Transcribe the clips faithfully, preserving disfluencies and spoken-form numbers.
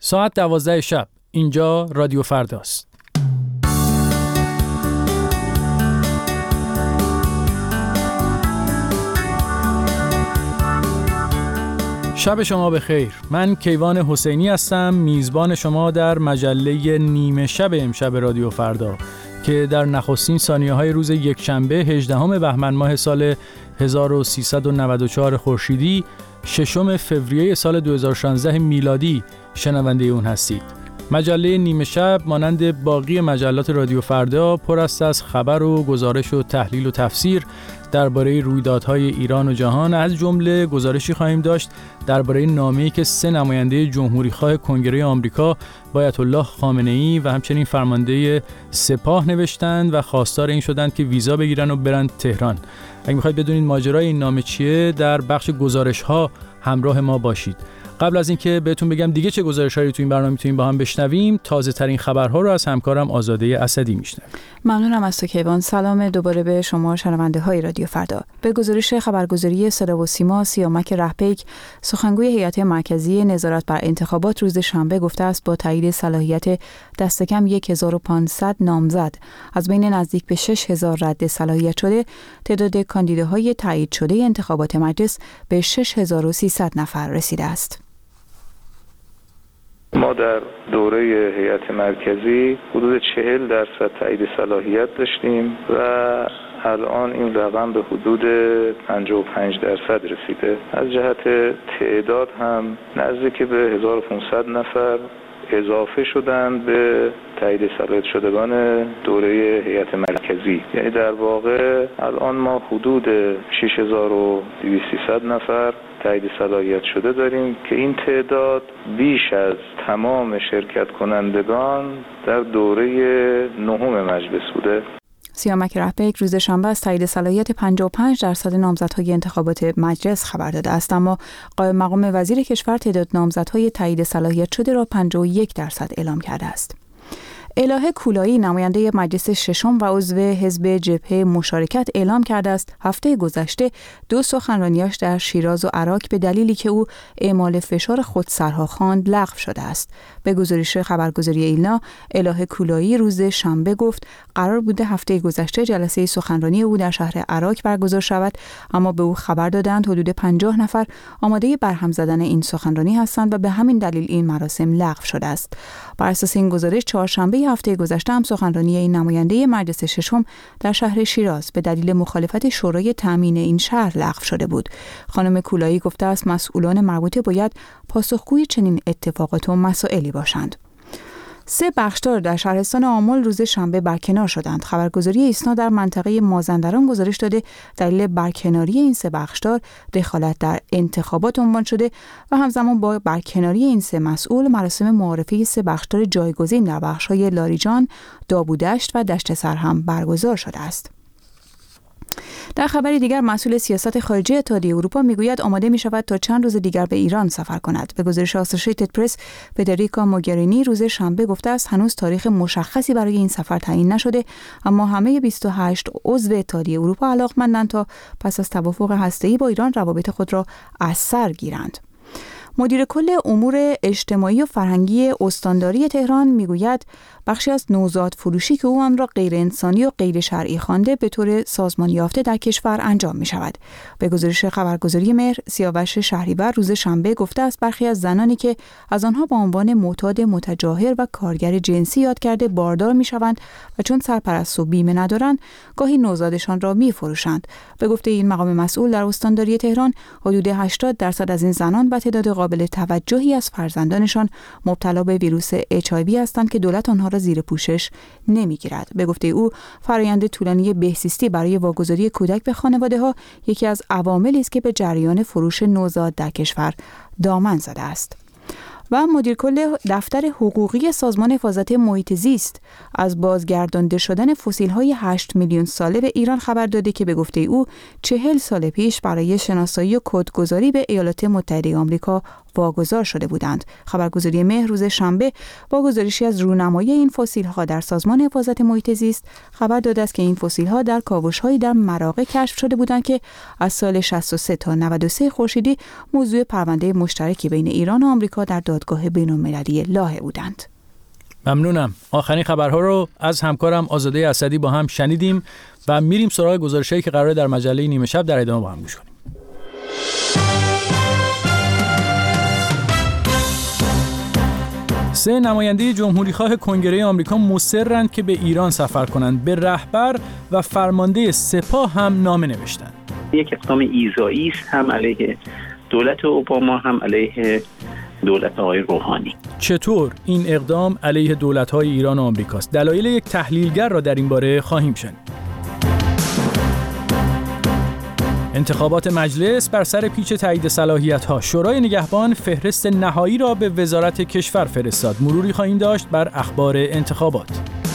ساعت دوازده شب. اینجا رادیو فرداست. شب شما بخیر. من کیوان حسینی هستم، میزبان شما در مجله نیمه شب امشب رادیو فردا که در نخستین ثانیه‌های روز یکشنبه هجدهم بهمن ماه سال هزار و سیصد و نود و چهار خورشیدی، ششم فوریه سال دو هزار و شانزده میلادی شنونده اون هستید. مجله نیمه شب مانند باقی مجلات رادیو فردا پر است از خبر و گزارش و تحلیل و تفسیر درباره رویدادهای ایران و جهان. از جمله گزارشی خواهیم داشت درباره نامه‌ای که سه نماینده جمهوری‌خواه کنگره آمریکا با آیت الله خامنه‌ای و همچنین فرمانده سپاه نوشتند و خواستار این شدند که ویزا بگیرن و برن تهران. اگه می‌خواید بدونید ماجرای این نامه چیه، در بخش گزارش‌ها همراه ما باشید. قبل از اینکه بهتون بگم دیگه چه گزارش‌هایی تو این برنامه می‌تونیم با هم بشنویم، تازه‌ترین خبرها رو از همکارم آزاده اسدی میشنویم. ممنونم از تو کیوان. سلام دوباره به شما شنونده‌های رادیو فردا. به گزارش خبرگزاری صدا و سیما، سیامک رهپیک، سخنگوی هیئت مرکزی نظارت بر انتخابات روز شنبه گفته است با تایید صلاحیت دست کم هزار و پانصد نامزد از بین نزدیک به شش هزار رد صلاحیت شده، تعداد کاندیداهای تایید شده انتخابات مجلس به شش هزار و سیصد نفر رسیده است. ما در دوره هیئت مرکزی حدود چهل درصد تایید صلاحیت داشتیم و الان این رقم به حدود پنجاه و پنج درصد رسیده. از جهت تعداد هم نزدیک به هزار و پانصد نفر اضافه شدن به تایید صلاحیت شدگان دوره هیئت مرکزی. یعنی در واقع الان ما حدود شش هزار و دویست نفر تایید صلاحیت شده داریم که این تعداد بیش از تمام شرکت کنندگان در دوره نهم مجلس بوده. سیامک رهپیک روز شنبه از تایید صلاحیت پنجاه و پنج درصد نامزدهای انتخابات مجلس خبر داده است، اما قائم مقام وزیر کشور تعداد نامزدهای تایید صلاحیت شده را پنجاه و یک درصد اعلام کرده است. الهه کولایی، نماینده مجلس ششم و عضو حزب جبهه مشارکت، اعلام کرده است هفته گذشته دو سخنرانیاش در شیراز و عراق به دلیلی که او اعمال فشار خودسرها خواند لغو شده است. به گزارش خبرگزاری ایلنا، الهه کولایی روز شنبه گفت قرار بوده هفته گذشته جلسه سخنرانی او در شهر عراق برگزار شود، اما به او خبر دادند حدود پنجاه نفر آماده برهم زدن این سخنرانی هستند و به همین دلیل این مراسم لغو شده است. بر اساس این گزارش چهارشنبه هفته گذشته هم سخنرانی این نماینده مجلس ششم در شهر شیراز به دلیل مخالفت شورای تامین این شهر لغو شده بود. خانم کولایی گفته است مسئولان مربوطه باید پاسخگوی چنین اتفاقات و مسائلی باشند. سه بخشدار در شهرستان آمل روز شنبه برکنار شدند. خبرگزاری ایسنا در منطقه مازندران گزارش داده دلیل برکناری این سه بخشدار دخالت در انتخابات عنوان شده و همزمان با برکناری این سه مسئول مراسم معارفه سه بخشدار جایگزین در بخش‌های لاریجان، دابودشت و دشت سرهم برگزار شده است. در خبری دیگر، مسئول سیاست خارجی اتحادیه اروپا میگوید آماده می شود تا چند روز دیگر به ایران سفر کند. به گزارش آسوشییتد پرس، فدریکا موگرینی روز شنبه گفته است هنوز تاریخ مشخصی برای این سفر تعیین نشده، اما همه بیست و هشت عضو اتحادیه اروپا علاقمندند تا پس از توافق هسته‌ای با ایران روابط خود را از سر گیرند. مدیر کل امور اجتماعی و فرهنگی استانداری تهران میگوید بخشی از نوزاد فروشی که او آن را غیر انسانی و غیر شرعی خوانده به طور سازمان یافته در کشور انجام می شود. به گزارش خبرگزاری مهر، سیاوش شهریور روز شنبه گفته است برخی از زنانی که از آنها با عنوان معتاد متجاهر و کارگر جنسی یاد کرده باردار می شوند و چون سرپرست و بیمه ندارند گاهی نوزادشان را می فروشند. به گفته این مقام مسئول، در استانداری تهران حدود هشتاد درصد از این زنان و تعداد قابل توجهی از فرزندانشان مبتلا به ویروس اچ آی وی هستند که دولت آنها را زیر پوشش نمیگیرد. به گفته او، فرآیند طولانی بهزیستی برای واگذاری کودک به خانواده‌ها یکی از عواملی است که به جریان فروش نوزاد در کشور دامن زده است. و مدیر کل دفتر حقوقی سازمان حفاظت محیط زیست از بازگردانده شدن فسیل‌های هشت میلیون ساله به ایران خبر داده که به گفته او چهل سال پیش برای شناسایی و کدگذاری به ایالات متحده آمریکا واگذار شده بودند. خبرگزاری مهر روز شنبه با گزارشی از رونمایی این فسیل‌ها در سازمان حفاظت محیط زیست خبر داده است که این فسیل‌ها در کاوش‌هایی در مراغه کشف شده بودند که از سال شصت و سه تا نود و سه خورشیدی موضوع پرونده مشترکی بین ایران و آمریکا در دادگاه بین‌المللی لاهه بودند. ممنونم. آخرین خبرها رو از همکارم آزاده اسدی با هم شنیدیم و میریم سراغ گزارشایی که قراره در مجله نیمه شب در ادامه با هم گوش کنیم. سه نماینده جمهوریخواه کنگره آمریکا مصرند که به ایران سفر کنند. به رهبر و فرمانده سپاه هم نامه نوشتند. یک اقدام ایذایی است، هم علیه دولت اوباما هم علیه دولت آقای روحانی. چطور این اقدام علیه دولت‌های ایران و آمریکاست؟ دلایل یک تحلیلگر را در این باره خواهیم شنید. انتخابات مجلس بر سر پیچ تایید صلاحیت‌ها. شورای نگهبان فهرست نهایی را به وزارت کشور فرستاد. مروری خواهیم داشت بر اخبار انتخابات.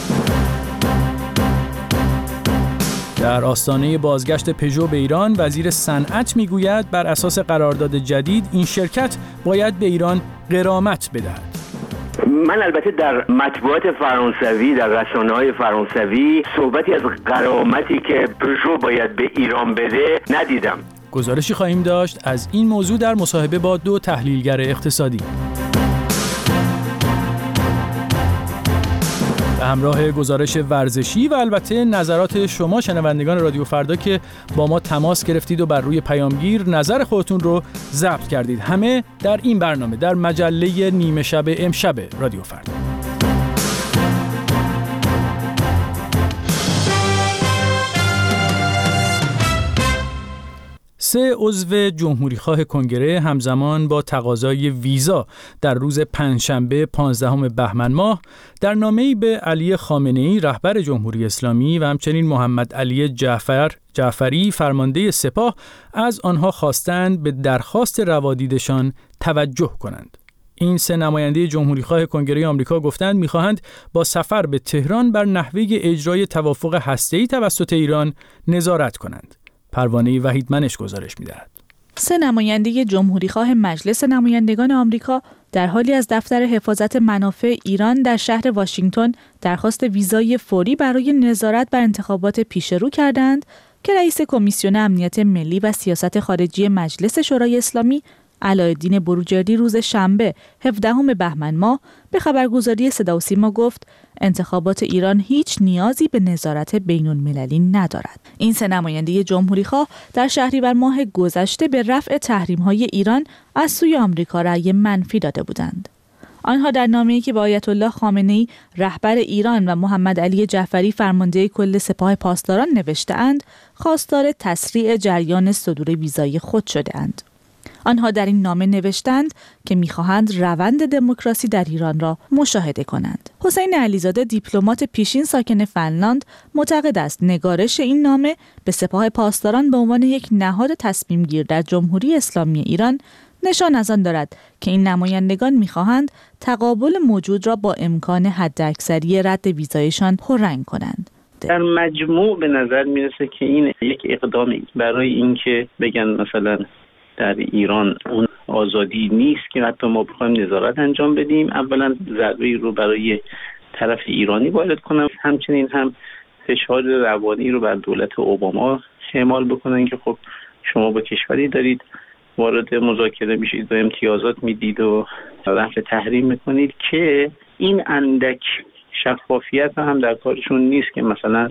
در آستانه بازگشت پژو به ایران، وزیر صنعت میگوید بر اساس قرارداد جدید این شرکت باید به ایران غرامت بدهد. من البته در مطبوعات فرانسوی، در رسانه‌های فرانسوی صحبتی از غرامتی که پژو باید به ایران بده ندیدم. گزارشی خواهیم داشت از این موضوع در مصاحبه با دو تحلیلگر اقتصادی. به همراه گزارش ورزشی و البته نظرات شما شنوندگان رادیو فردا که با ما تماس گرفتید و بر روی پیامگیر نظر خودتون رو ضبط کردید. همه در این برنامه در مجله نیمه شب امشب رادیو فردا. سه عضو جمهوریخواه کنگره همزمان با تقاضای ویزا در روز پنجشنبه پانزدهم بهمن ماه در نامه‌ای به علی خامنه‌ای رهبر جمهوری اسلامی و همچنین محمد علی جعفر جعفری فرمانده سپاه از آنها خواستند به درخواست روادیدشان توجه کنند. این سه نماینده جمهوریخواه کنگره آمریکا گفتند می‌خواهند با سفر به تهران بر نحوه اجرای توافق هسته‌ای توسط ایران نظارت کنند. پروانه وحیدمنش گزارش می‌دهد. سه نماینده جمهوریخواه مجلس نمایندگان آمریکا در حالی از دفتر حفاظت منافع ایران در شهر واشنگتن درخواست ویزای فوری برای نظارت بر انتخابات پیشرو کردند که رئیس کمیسیون امنیت ملی و سیاست خارجی مجلس شورای اسلامی علایالدین بروجردی روز شنبه هفدهم بهمن ماه به خبرگزاری صدا و سیما گفت انتخابات ایران هیچ نیازی به نظارت بین‌المللی ندارد. این سه نماینده جمهوریخواه در شهریور ماه گذشته به رفع تحریم‌های ایران از سوی آمریکا رأی منفی داده بودند. آنها در نامه‌ای که با آیت الله خامنه‌ای رهبر ایران و محمد علی جعفری فرمانده کل سپاه پاسداران نوشته‌اند خواستار تسریع جریان صدور ویزای خود شده‌اند. آنها در این نامه نوشتند که می‌خواهند روند دموکراسی در ایران را مشاهده کنند. حسین علیزاده دیپلمات پیشین ساکن فنلاند معتقد است نگارش این نامه به سپاه پاسداران به عنوان یک نهاد تصمیم گیر در جمهوری اسلامی ایران نشان از آن دارد که این نمایندگان می‌خواهند تقابل موجود را با امکان حداکثری رد ویزایشان پررنگ کنند. در مجموع به نظر میرسه که این یک اقدامی برای اینکه بگن مثلا در ایران اون آزادی نیست که حتی ما بخوایم نظارت انجام بدیم. اولا ضربه‌ای رو برای طرف ایرانی وارد کنم، همچنین هم فشار روانی رو بر دولت اوباما اعمال بکنن که خب شما با کشوری دارید وارد مذاکره میشید و امتیازات میدید و رفع تحریم میکنید که این اندک شفافیت هم در کارشون نیست که مثلا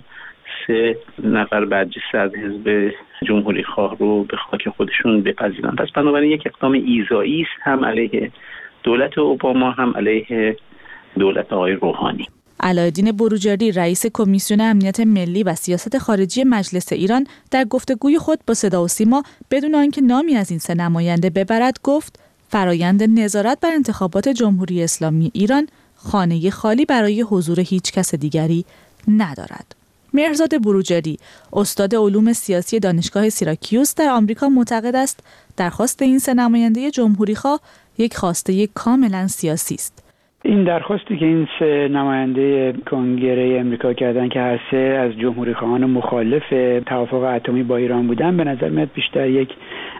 سه نفر برجسته از حزب جمهوری خواه رو به خاک خودشون بپذیرن. پس بنابراین یک اقدام ایذایی است، هم علیه دولت اوباما هم علیه دولت آقای روحانی. علایالدین بروجردی رئیس کمیسیون امنیت ملی و سیاست خارجی مجلس ایران در گفتگوی خود با صدا و سیما بدون آنکه نامی از این سه نماینده ببرد گفت فرایند نظارت بر انتخابات جمهوری اسلامی ایران خانه خالی برای حضور هیچ کس دیگری ندارد. مهرزاد بروجردی استاد علوم سیاسی دانشگاه سیراکیوس در آمریکا معتقد است درخواست این سه نماینده جمهوریخواه یک خواسته کاملا سیاسی است. این درخواستی که این سه نماینده کنگره امریکا کردن که هر سه از جمهوری‌خواهان مخالف توافق اتمی با ایران بودن به نظر میاد بیشتر یک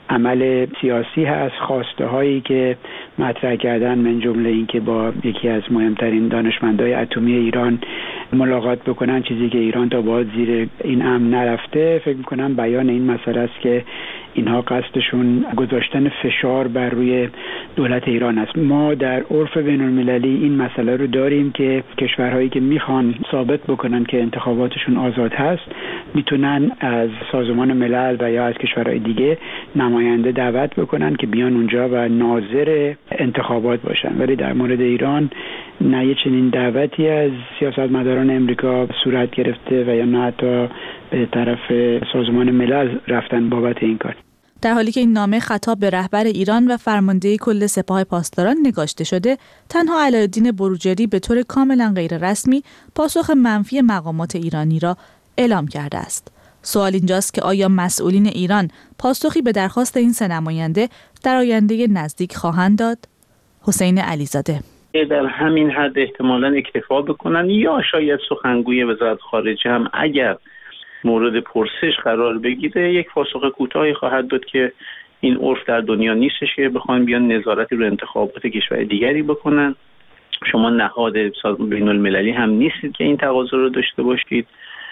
عمل سیاسی هست، خواسته هایی که مطرح کردن من جمله این که با یکی از مهمترین دانشمندای اتمی ایران ملاقات بکنن، چیزی که ایران تا باید زیر این امر نرفته. فکر میکنم بیان این مسئله است که اینها قصدشون گذاشتن فشار بر روی دولت ایران است. ما در عرف بین المللی این مسئله رو داریم که کشورهایی که میخوان ثابت بکنن که انتخاباتشون آزاد هست میتونن از سازمان ملل و یا از کشورهای دیگه نماینده دعوت بکنن که بیان اونجا و ناظر انتخابات باشن. ولی در مورد ایران نه یه چنین دعوتی از سیاستمداران امریکا صورت گرفته و یا نه حتی به طرف سازمان ملل رفتن بابت این کار. در حالی که این نامه خطاب به رهبر ایران و فرمانده کل سپاه پاسداران نگاشته شده، تنها علاءالدین بروجردی به طور کاملا غیر رسمی پاسخ منفی مقامات ایرانی را اعلام کرده است. سوال اینجاست که آیا مسئولین ایران پاسخی به درخواست این سه نماینده در آینده نزدیک خواهند داد؟ حسین علیزاده: در همین حد احتمالاً اکتفا بکنن یا شاید سخنگوی وزارت خارجه هم اگر مورد پرسش قرار بگیره یک پاسخ کوتاهی خواهد داد که این عرف در دنیا نیستش که بخوان بیان نظارتی رو انتخابات کشور دیگری بکنن. شما نهاد بین المللی هم نیستید که این تقاضا رو داشته باشید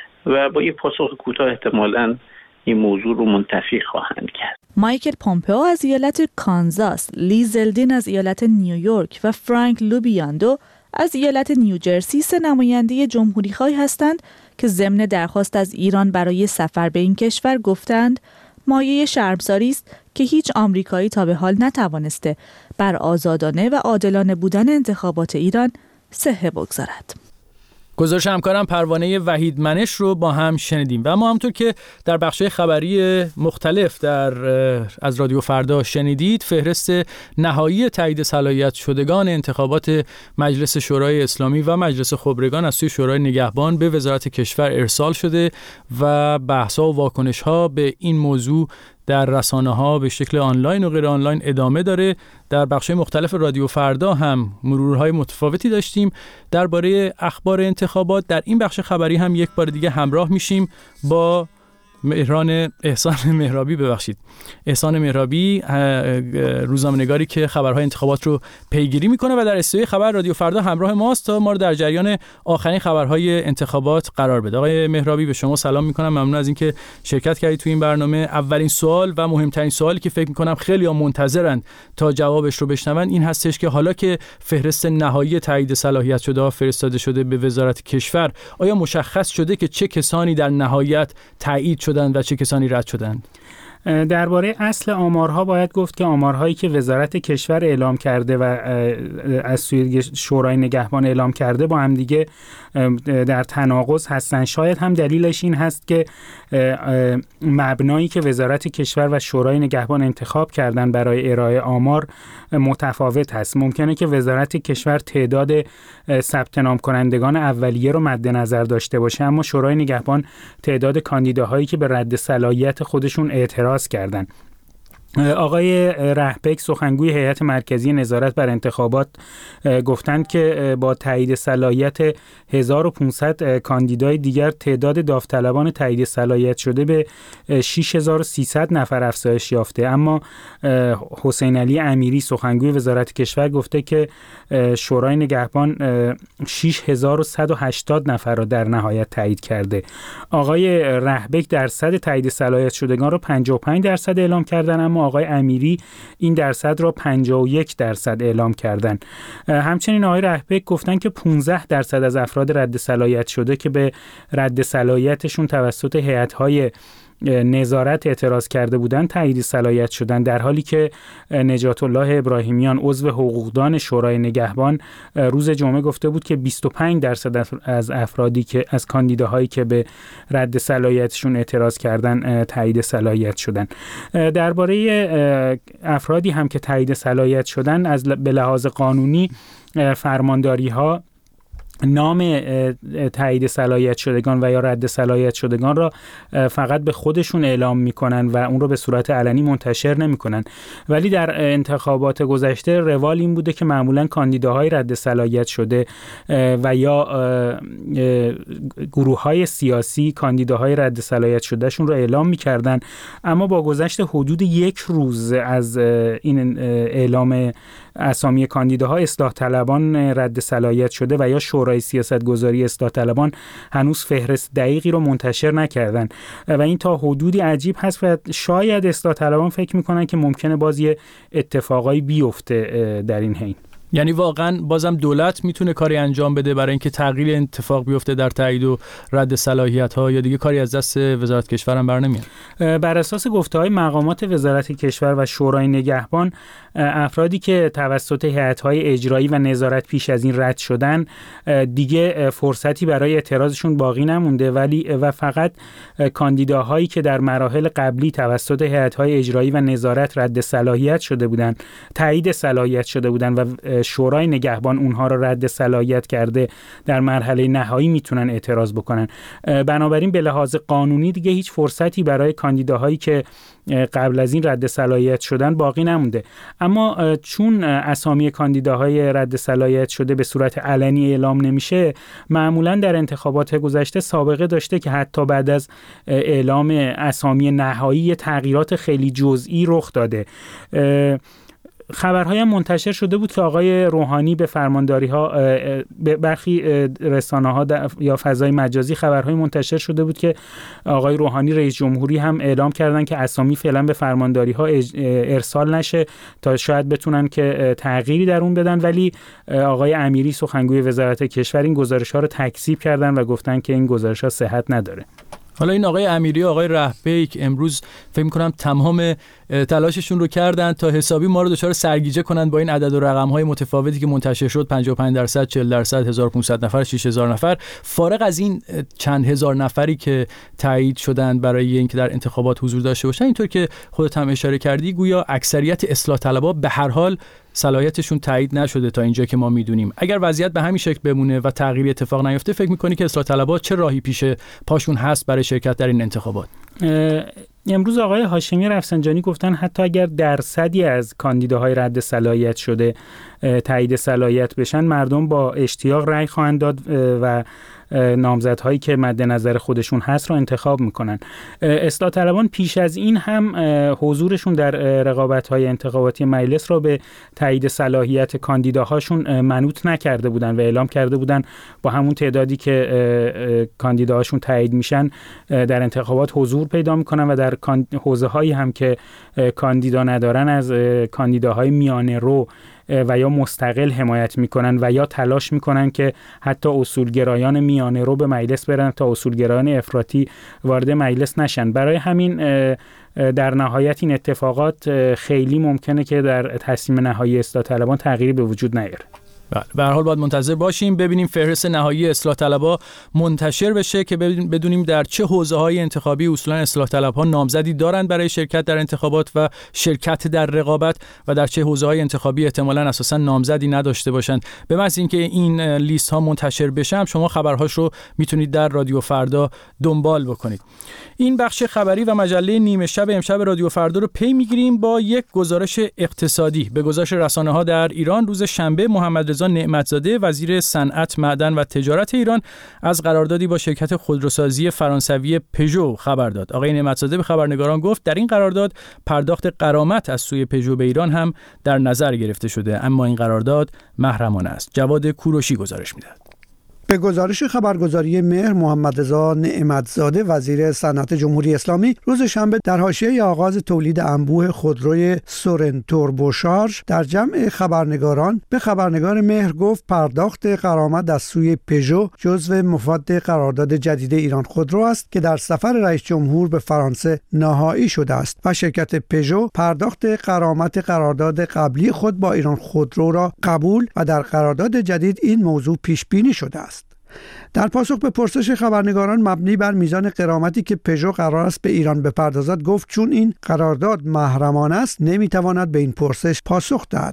و با یک پاسخ کوتاه احتمالاً این موضوع رو منتفی خواهند کرد. مایکل پومپئو از ایالت کانزاس، لی زلدین از ایالت نیویورک و فرانک لوبیاندو از ایالت نیوجرسی سه نماینده جمهوری‌خواه هستند که ضمن درخواست از ایران برای سفر به این کشور گفتند مایه شرمساری است که هیچ آمریکایی تا به حال نتوانسته بر آزادانه و عادلانه بودن انتخابات ایران صحه بگذارد. گزارش همکارم پروانه وحید منش رو با هم شنیدیم و ما همونطور که در بخش‌های خبری مختلف در از رادیو فردا شنیدید، فهرست نهایی تایید صلاحیت شدگان انتخابات مجلس شورای اسلامی و مجلس خبرگان از سوی شورای نگهبان به وزارت کشور ارسال شده و بحث‌ها و واکنش‌ها به این موضوع در رسانه‌ها به شکل آنلاین و غیر آنلاین ادامه داره. در بخش‌های مختلف رادیو فردا هم مرورهای متفاوتی داشتیم درباره اخبار انتخابات. در این بخش خبری هم یک بار دیگه همراه میشیم با مهران احسان مهرابی ببخشید احسان مهرابی، روزنامه‌نگاری که خبرهای انتخابات رو پیگیری میکنه و در استودیوی خبر رادیو فردا همراه ماست تا ما رو در جریان آخرین خبرهای انتخابات قرار بده. آقای مهرابی، به شما سلام میکنم، ممنون از اینکه شرکت کردید تو این برنامه. اولین سوال و مهمترین سوالی که فکر میکنم خیلی‌ها منتظرند تا جوابش رو بشنون این هستش که حالا که فهرست نهایی تایید صلاحیت شده فرستاده شده به وزارت کشور، آیا مشخص شده که چه کسانی در نهایت تایید شدند و چه کسانی رد شدند؟ درباره اصل آمارها باید گفت که آمارهایی که وزارت کشور اعلام کرده و از سوی شورای نگهبان اعلام کرده با هم دیگه در تناقض هستن. شاید هم دلیلش این هست که مبنایی که وزارت کشور و شورای نگهبان انتخاب کردن برای ارائه آمار متفاوت هست. ممکنه که وزارت کشور تعداد ثبت نام کنندگان اولیه رو مد نظر داشته باشه، اما شورای نگهبان تعداد کاندیداهایی که به رد صلاحیت خودشون اعتراض کردن. آقای رهبک، سخنگوی هیئت مرکزی نظارت بر انتخابات، گفتند که با تایید صلاحیت هزار و پانصد کاندیدای دیگر تعداد داوطلبان تایید صلاحیت شده به شش هزار و سیصد نفر افزایش یافته. اما حسین علی امیری، سخنگوی وزارت کشور، گفته که شورای نگهبان شش هزار و صد و هشتاد نفر را در نهایت تایید کرده. آقای رهبک درصد تایید صلاحیت شدگان را پنجاه و پنج درصد اعلام کردند، اما آقای امیری این درصد را پنجاه و یک درصد اعلام کردند. همچنین آقای رهبک گفتن که پانزده درصد از افراد رد صلاحیت شده که به رد صلاحیتشون توسط هیئت‌های نظارت اعتراض کرده بودند تایید صلاحیت شدن، در حالی که نجات الله ابراهیمیان، عضو حقوقدان شورای نگهبان، روز جمعه گفته بود که بیست و پنج درصد از افرادی که از کاندیداهایی که به رد صلاحیتشون اعتراض کردن تایید صلاحیت شدن. درباره افرادی هم که تایید صلاحیت شدن، از به لحاظ قانونی فرمانداری‌ها نام تایید صلاحیت شدگان و یا رد صلاحیت شدگان را فقط به خودشون اعلام میکنن و اون رو به صورت علنی منتشر نمیکنن. ولی در انتخابات گذشته روال این بوده که معمولا کاندیداهای رد صلاحیت شده و یا گروه‌های سیاسی کاندیداهای رد صلاحیت شدهشون رو اعلام میکردن، اما با گذشت حدود یک روز از این اعلام اسامی کاندیداها، اصلاح طلبان رد صلاحیت شده و یا شورای سیاستگذاری اصلاح طلبان هنوز فهرست دقیقی رو منتشر نکردن و این تا حدودی عجیب هست و شاید اصلاح طلبان فکر میکنن که ممکنه باز یه اتفاقایی بیفته در این حین. یعنی واقعا بازم دولت میتونه کاری انجام بده برای اینکه تغییر اتفاق بیفته در تایید و رد صلاحیت ها، یا دیگه کاری از دست وزارت کشور هم برنمیاد؟ بر اساس گفته‌های مقامات وزارت کشور و شورای نگهبان، افرادی که توسط هیئت‌های اجرایی و نظارت پیش از این رد شدن دیگه فرصتی برای اعتراضشون باقی نمونده، ولی و فقط کاندیداهایی که در مراحل قبلی توسط هیئت‌های اجرایی و نظارت رد صلاحیت شده بودن، تایید صلاحیت شده بودن و شورای نگهبان اونها را رد صلاحیت کرده، در مرحله نهایی میتونن اعتراض بکنن. بنابراین به لحاظ قانونی دیگه هیچ فرصتی برای کاندیداهایی که قبل از این رد صلاحیت شدن باقی نمونده. اما چون اسامی کاندیداهای رد صلاحیت شده به صورت علنی اعلام نمیشه، معمولا در انتخابات گذشته سابقه داشته که حتی بعد از اعلام اسامی نهایی تغییرات خیلی جزئی رخ داده. خبرهای منتشر شده بود که آقای روحانی به فرمانداری ها، به برخی رسانه ها یا فضای مجازی خبرهای منتشر شده بود که آقای روحانی رئیس جمهوری هم اعلام کردن که اسامی فعلا به فرمانداری ها ارسال نشه تا شاید بتونن که تغییری در اون بدن، ولی آقای امیری سخنگوی وزارت کشور این گزارش ها رو تکذیب کردن و گفتن که این گزارش ها صحت نداره. حالا این آقای امیری و آقای رهبیک امروز فکر می‌کنم تمام تلاششون رو کردن تا حسابی ما رو دچار سرگیجه کنن با این عدد و رقم‌های متفاوتی که منتشر شد، پنجاه و پنج درصد، چهل درصد، هزار و پانصد نفر، شش هزار نفر. فارغ از این چند هزار نفری که تایید شدن برای اینکه در انتخابات حضور داشته باشن، اینطور که خودت هم اشاره کردی گویا اکثریت اصلاح طلبها به هر حال صلاحیتشون تایید نشده تا اینجا که ما میدونیم. اگر وضعیت به همین شکل بمونه و تغییری اتفاق نیفته، فکر می‌کنی که اصلاح طلبها چه راهی پیش پاشون هست برای شرکت در این انتخابات؟ امروز آقای هاشمی رفسنجانی گفتن حتی اگر درصدی از کاندیداهای رد صلاحیت شده تایید صلاحیت بشن، مردم با اشتیاق رأی خواهند داد و نامزدهایی که مد نظر خودشون هست رو انتخاب میکنن. اصلاح طلبان پیش از این هم حضورشون در رقابت‌های انتخاباتی مجلس رو به تایید صلاحیت کاندیداهاشون منوط نکرده بودن و اعلام کرده بودن با همون تعدادی که کاندیداهاشون تایید میشن در انتخابات حضور پیدا میکنن و در حوزه‌هایی هم که کاندیدا ندارن از کاندیداهای میانه رو و یا مستقل حمایت میکنن و یا تلاش میکنن که حتی اصولگرایان میانه رو به مجلس برن تا اصولگرایان افراطی وارد مجلس نشن. برای همین در نهایت این اتفاقات خیلی ممکنه که در تصمیم نهایی اصلاح طلبان تغییری به وجود نیاره. به هر حال باید منتظر باشیم ببینیم فهرست نهایی اصلاح طلبها منتشر بشه که بدونیم در چه حوزه‌های انتخابی اصولا اصلاح طلبها نامزدی دارند برای شرکت در انتخابات و شرکت در رقابت و در چه حوزه‌های انتخابی احتمالاً اساساً نامزدی نداشته باشند. به محض اینکه این لیست ها منتشر بشه شما خبرهاش رو میتونید در رادیو فردا دنبال بکنید. این بخش خبری و مجله نیمه شب امشب رادیو فردا رو پی میگیریم با یک گزارش اقتصادی. به گزارش رسانه‌ها در ایران روز شنبه محمد رضا نعمتزاده وزیر صنعت، معدن و تجارت ایران از قراردادی با شرکت خودروسازی فرانسوی پژو خبر داد. آقای نعمتزاده به خبرنگاران گفت در این قرارداد پرداخت غرامت از سوی پژو به ایران هم در نظر گرفته شده، اما این قرارداد محرمانه است. جواد کوروشی گزارش می‌دهد. به گزارش خبرگزاری مهر، محمد رضا نعمتزاده وزیر صنعت جمهوری اسلامی روز شنبه در حاشیه آغاز تولید انبوه خودروی سورن توربوشارژ در جمع خبرنگاران به خبرنگار مهر گفت پرداخت غرامت از سوی پژو جزو مفاد قرارداد جدید ایران خودرو است که در سفر رئیس جمهور به فرانسه نهایی شده است و شرکت پژو پرداخت غرامت قرارداد قبلی خود با ایران خودرو را قبول و در قرارداد جدید این موضوع پیش بینی شده است. در پاسخ به پرسش خبرنگاران مبنی بر میزان غرامتی که پژو قرار است به ایران بپردازد گفت چون این قرارداد محرمانه است نمیتواند به این پرسش پاسخ دهد.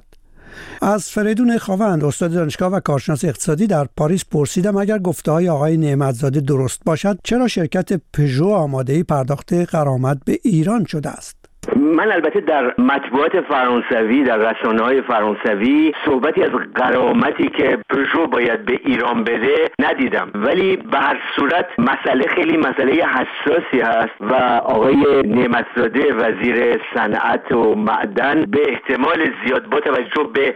از فریدون خاوند استاد دانشگاه و کارشناس اقتصادی در پاریس پرسیدم اگر گفته‌های آقای نعمتزاده درست باشد چرا شرکت پژو آماده‌ای پرداخت غرامت به ایران شده است. من البته در مطبوعات فرانسوی، در رسانه‌های فرانسوی صحبتی از غرامتی که پژو باید به ایران بده ندیدم، ولی به هر صورت مسئله خیلی مسئله حساسی هست و آقای نعمتزاده وزیر صنعت و معدن به احتمال زیاد با توجه به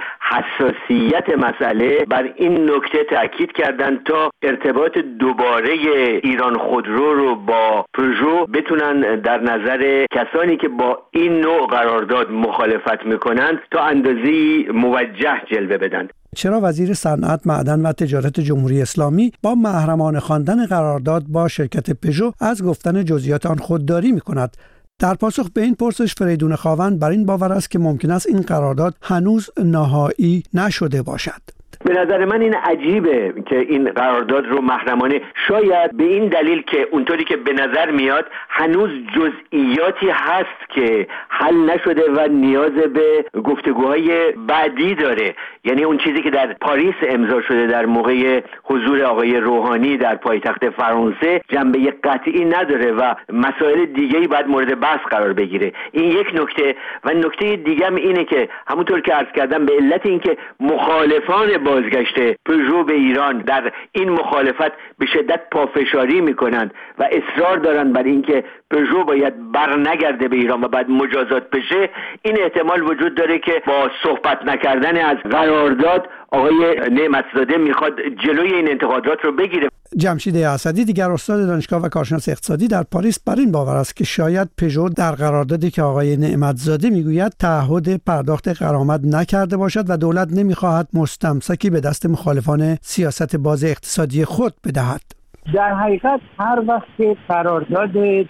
حساسیت مسئله بر این نکته تاکید کردند تا ارتباط دوباره ایران خودرو رو با پژو بتونن در نظر کسانی که با این نوع قرارداد مخالفت میکنند تا اندازه‌ای موجه جلوه بدن. چرا وزیر صنعت، معدن و تجارت جمهوری اسلامی با محرمانه خواندن قرارداد با شرکت پژو از گفتن جزئیات آن خودداری میکند؟ در پاسخ به این پرسش فریدون خاوند بر این باور است که ممکن است این قرارداد هنوز نهایی نشده باشد. به نظر من این عجیبه که این قرارداد رو محرمانه، شاید به این دلیل که اونطوری که به نظر میاد هنوز جزئیاتی هست که حل نشده و نیاز به گفتگوهای بعدی داره. یعنی اون چیزی که در پاریس امضا شده در موقع حضور آقای روحانی در پایتخت فرانسه جنبه قطعی نداره و مسائل دیگه‌ای باید مورد بحث قرار بگیره. این یک نکته. و نکته دیگه هم اینه که همونطور که عرض کردم به علت اینکه مخالفان بازگشت پژو به ایران در این مخالفت به شدت پافشاری میکنند و اصرار دارند بر اینکه پژو باید برنگرده به ایران و بعد مجازات بشه، این احتمال وجود داره که با صحبت نکردن از قرارداد آقای نعمتزاده میخواد جلوی این انتقادات رو بگیره. جمشید اسدی دیگر استاد دانشگاه و کارشناس اقتصادی در پاریس بر این باور است که شاید پژو در قراردادی که آقای نعمتزاده میگوید تعهد پرداخت غرامت نکرده باشد و دولت نمیخواهد مستمسکی به دست مخالفان سیاست باز اقتصادی خود بدهد. در حقیقت هر وقت که قرارداد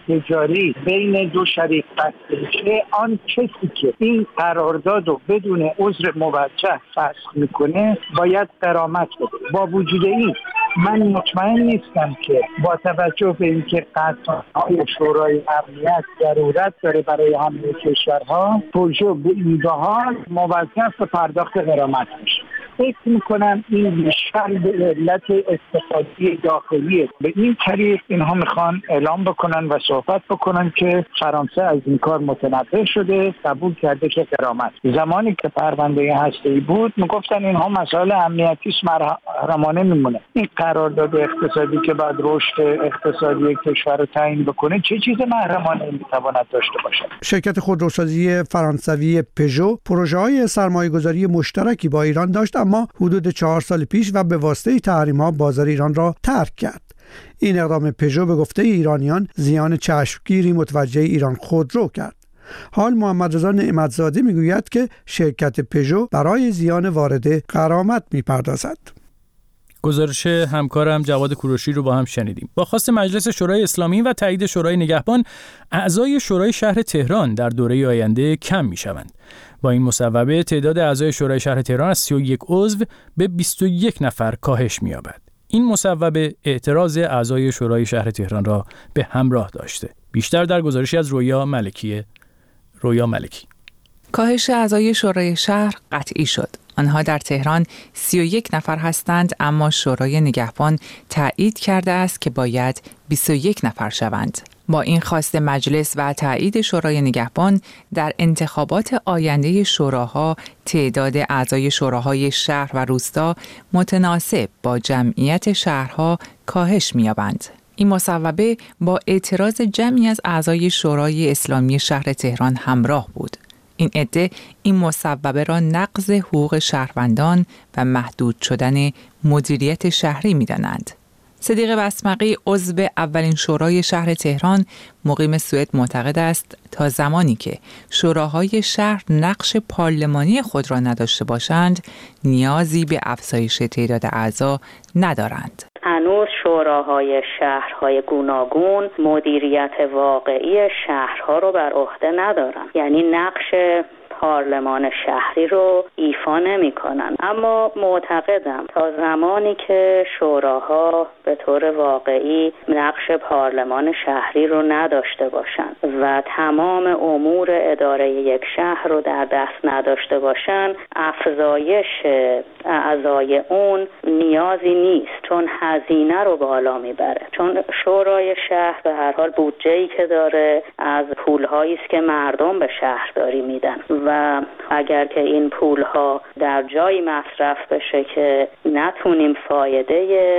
تجاری بین دو شریک بسته بشه، آن کسی که این قرارداد رو بدون عذر موجه فسخ میکنه باید غرامت بده. با وجود این من مطمئن نیستم که با توجه به اینکه قطعنهای شورای امنیت ضرورت داره برای همه کشورها، پژو به این حال موظف به پرداخت غرامت میشه. فکر میکنم این بیشتر به علت استفاده داخلیه. به این طریق اینها میخوان اعلام بکنن و صحبت بکنن که فرانسه از این کار متنبه شده، قبول کرده که غرامت. زمانی که پرونده هسته‌ای بود میگفتن اینها مسائل امنیتی محرمانه میمونه. این قرارداد اقتصادی که بعد رشد اقتصادی کشور رو تعیین بکنه چه چیز محرمانه میتواند داشته باشد؟ شرکت خودروسازی فرانسوی پژو پروژه‌های سرمایه‌گذاری مشترکی با ایران داشت، اما حدود چهار سال پیش و به واسطه تحریم‌ها بازار ایران را ترک کرد. این اقدام پژو به گفته ایرانیان زیان چشمگیری متوجه ایران خودرو کرد. حال محمد رضا نعمتزاده میگوید که شرکت پژو برای زیان وارده غرامت میپردازد. گزارش همکارم جواد کوروشی رو با هم شنیدیم. با خواست مجلس شورای اسلامی و تایید شورای نگهبان، اعضای شورای شهر تهران در دوره آینده کم میشوند. با این مصوبه تعداد اعضای شورای شهر تهران از سی و یک عضو به بیست و یک نفر کاهش می‌یابد. این مصوبه اعتراض اعضای شورای شهر تهران را به همراه داشته. بیشتر در گزارشی از رویا ملکی. رویا ملکی. کاهش اعضای شورای شهر قطعی شد. آنها در تهران سی و یک نفر هستند، اما شورای نگهبان تایید کرده است که باید بیست و یک نفر شوند. با این خواست مجلس و تایید شورای نگهبان، در انتخابات آینده شوراها تعداد اعضای شوراهای شهر و روستا متناسب با جمعیت شهرها کاهش می‌یابند. این مصوبه با اعتراض جمعی از اعضای شورای اسلامی شهر تهران همراه بود. این عده این مصوبه را نقض حقوق شهروندان و محدود شدن مدیریت شهری می‌دانند. صدیق بسمقی عضو اولین شورای شهر تهران مقیم سوئد معتقد است تا زمانی که شوراهای شهر نقش پارلمانی خود را نداشته باشند نیازی به افزایش تعداد اعضا ندارند. هنوز شوراهای شهرهای گوناگون مدیریت واقعی شهرها رو بر عهده ندارن. یعنی نقش پارلمان شهری رو ایفا نمی کنن. اما معتقدم تا زمانی که شوراها به طور واقعی نقش پارلمان شهری رو نداشته باشن و تمام امور اداره یک شهر رو در دست نداشته باشن، افزایش اعضای اون نیازی نیست، چون هزینه رو بالا میبره. چون شورای شهر به هر حال بودجه‌ای که داره از پول‌هایی است که مردم به شهرداری میدن و اگر که این پول‌ها در جایی مصرف بشه که نتونیم فایده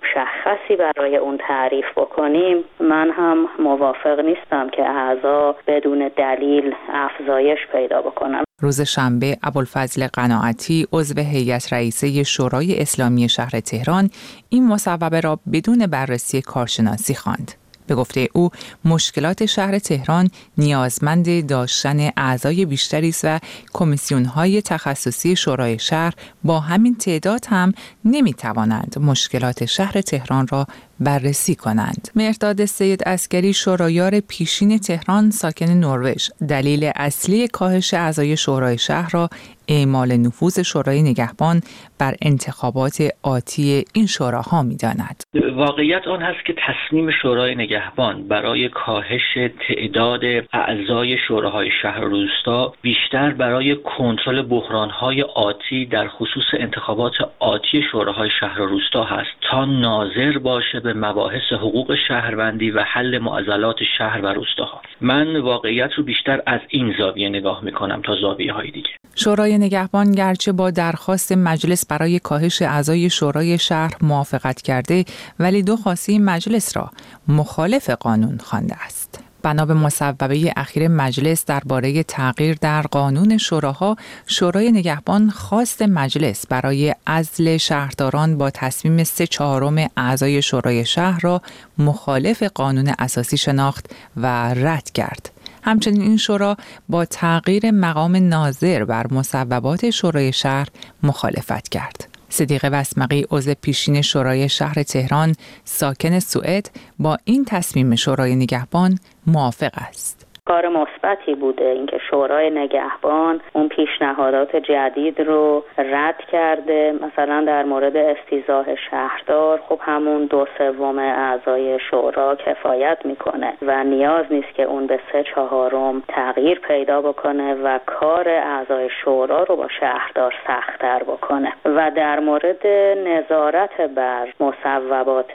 مشخصی برای اون تعریف بکنیم، من هم موافق نیستم که اعضا بدون دلیل افزایش پیدا بکنن. روز شنبه ابوالفضل قناعتی عضو هیئت رئیسه شورای اسلامی شهر تهران این مصوبه را بدون بررسی کارشناسی خواند. به گفته او مشکلات شهر تهران نیازمند داشتن اعضای بیشتری است و کمیسیون‌های تخصصی شورای شهر با همین تعداد هم نمی‌توانند مشکلات شهر تهران را بررسی کنند. مهرداد سید عسکری شورایار پیشین تهران ساکن نروژ دلیل اصلی کاهش اعضای شورای شهر را اعمال نفوذ شورای نگهبان بر انتخابات آتی این شوراها می‌داند. واقعیت آن هست که تصمیم شورای نگهبان برای کاهش تعداد اعضای شوراهای شهر و روستا بیشتر برای کنترل بحران‌های آتی در خصوص انتخابات آتی شوراهای شهر و روستا هست تا ناظر باشه به مباحث حقوق شهروندی و حل معضلات شهر و روستاها. من واقعیت رو بیشتر از این زاویه نگاه می‌کنم تا زاویه‌های دیگه. شورای نگهبان گرچه با درخواست مجلس برای کاهش اعضای شورای شهر موافقت کرده، ولی دو خواسته مجلس را مخالف قانون خوانده است. بنا به مصوبه اخیر مجلس درباره تغییر در قانون شوراها، شورای نگهبان خواست مجلس برای عزل شهرداران با تصمیم سه چهارم اعضای شورای شهر را مخالف قانون اساسی شناخت و رد کرد. همچنین این شورا با تغییر مقام ناظر بر مصوبات شورای شهر مخالفت کرد. صدیق وسمقی عضو پیشین شورای شهر تهران ساکن سوئد با این تصمیم شورای نگهبان موافق است. کار مثبتی بوده اینکه شورای نگهبان اون پیشنهادات جدید رو رد کرده. مثلا در مورد استیضاح شهردار، خب همون دو سوم اعضای شورا کفایت میکنه و نیاز نیست که اون به سه چهارم تغییر پیدا بکنه و کار اعضای شورا رو با شهردار سخت‌تر بکنه. و در مورد نظارت بر مصوبات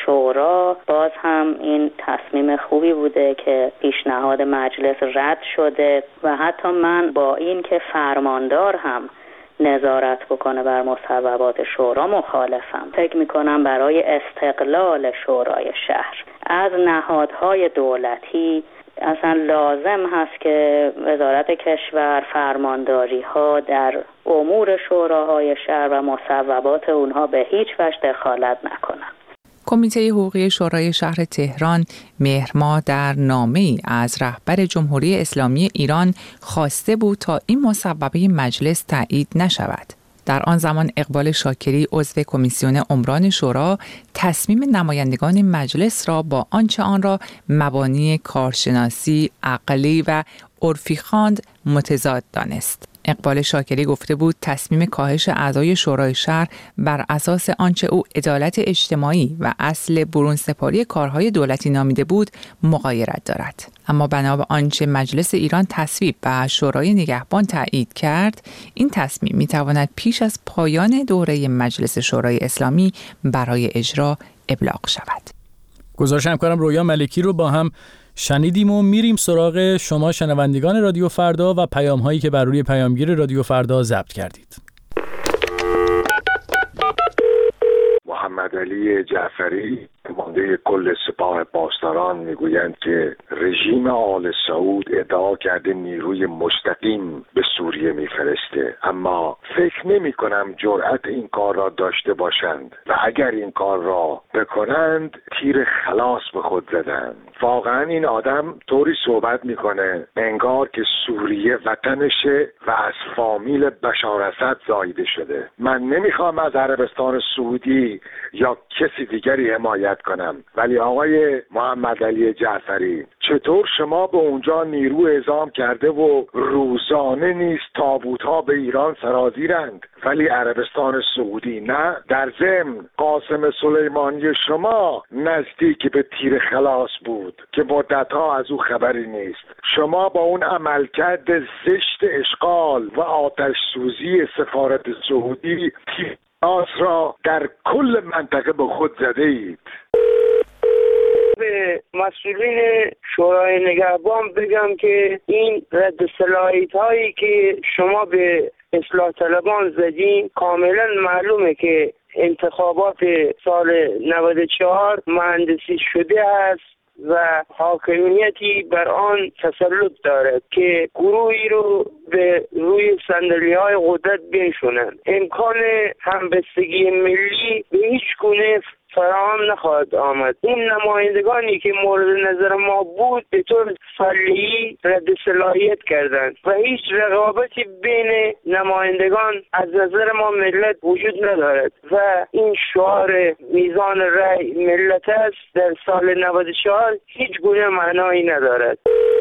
شورا، باز هم این تصمیم خوبی بوده که پیشنهاد مجلس رد شده و حتی من با این که فرماندار هم نظارت بکنه بر مصوبات شورا مخالفم. فکر میکنم برای استقلال شورای شهر از نهادهای دولتی اصلا لازم هست که وزارت کشور فرمانداری ها در امور شوراهای شهر و مصوبات اونها به هیچ وجه دخالت نکنن. کمیته حقوقی شورای شهر تهران مهر ماه در نامه‌ای از رهبر جمهوری اسلامی ایران خواسته بود تا این مصوبه مجلس تایید نشود. در آن زمان اقبال شاکری عضو کمیسیون عمران شورا تصمیم نمایندگان مجلس را با آنچه آن را مبانی کارشناسی، عقلی و عرفی خواند متضاد دانست. اقبال شاکری گفته بود تصمیم کاهش اعضای شورای شهر بر اساس آنچه او عدالت اجتماعی و اصل برون سپاری کارهای دولتی نامیده بود مغایرت دارد. اما بنا به آنچه مجلس ایران تصویب و شورای نگهبان تایید کرد، این تصمیم میتواند پیش از پایان دوره مجلس شورای اسلامی برای اجرا ابلاغ شود. گزارش همکارم رویا ملکی رو با هم شنیدیم و میریم سراغ شما شنوندگان رادیو فردا و پیام هایی که بر روی پیامگیر رادیو فردا ضبط کردید. محمد علی جعفری نماینده کل سپاه پاسداران میگویند که رژیم آل سعود ادعا کرده نیروی مستقیم به سوریه میفرسته، اما فکر نمی کنم جرأت این کار را داشته باشند و اگر این کار را بکنند تیر خلاص به خود زدند. واقعا این آدم طوری صحبت میکنه انگار که سوریه وطنشه و از فامیل بشار اسد زایده شده. من نمیخوام از عربستان سعودی یا کسی دیگری حمایت کنم، کنم. ولی آقای محمد علی جعفری، چطور شما به اونجا نیرو اعزام کرده و روزانه نیست تابوت‌ها به ایران سرازیرند، ولی عربستان سعودی نه؟ در ضمن قاسم سلیمانی شما نزدیک به تیر خلاص بود که مدت‌ها از او خبری نیست. شما با اون عملکرد زشت اشغال و آتش سوزی سفارت سعودی تیر خلاص را در کل منطقه به خود زده اید. به مسئولین شورای نگهبان بگم که این رد صلاحیت هایی که شما به اصلاح طلبان زدین کاملا معلومه که انتخابات سال نود و چهار مهندسی شده است و حاکمیتی بر آن تسلط دارد که گروهی رو به روی صندلی های قدرت بنشونند. امکان همبستگی ملی به هیچ گونه فراهم نخواهد آمد. این نمایندگانی که مورد نظر ما بود به طور فعلی رد صلاحیت کردند و هیچ رقابتی بین نمایندگان از نظر ما ملت وجود ندارد و این شعار میزان رأی ملت است در سال نود و چهار هیچ گونه معنایی ندارد.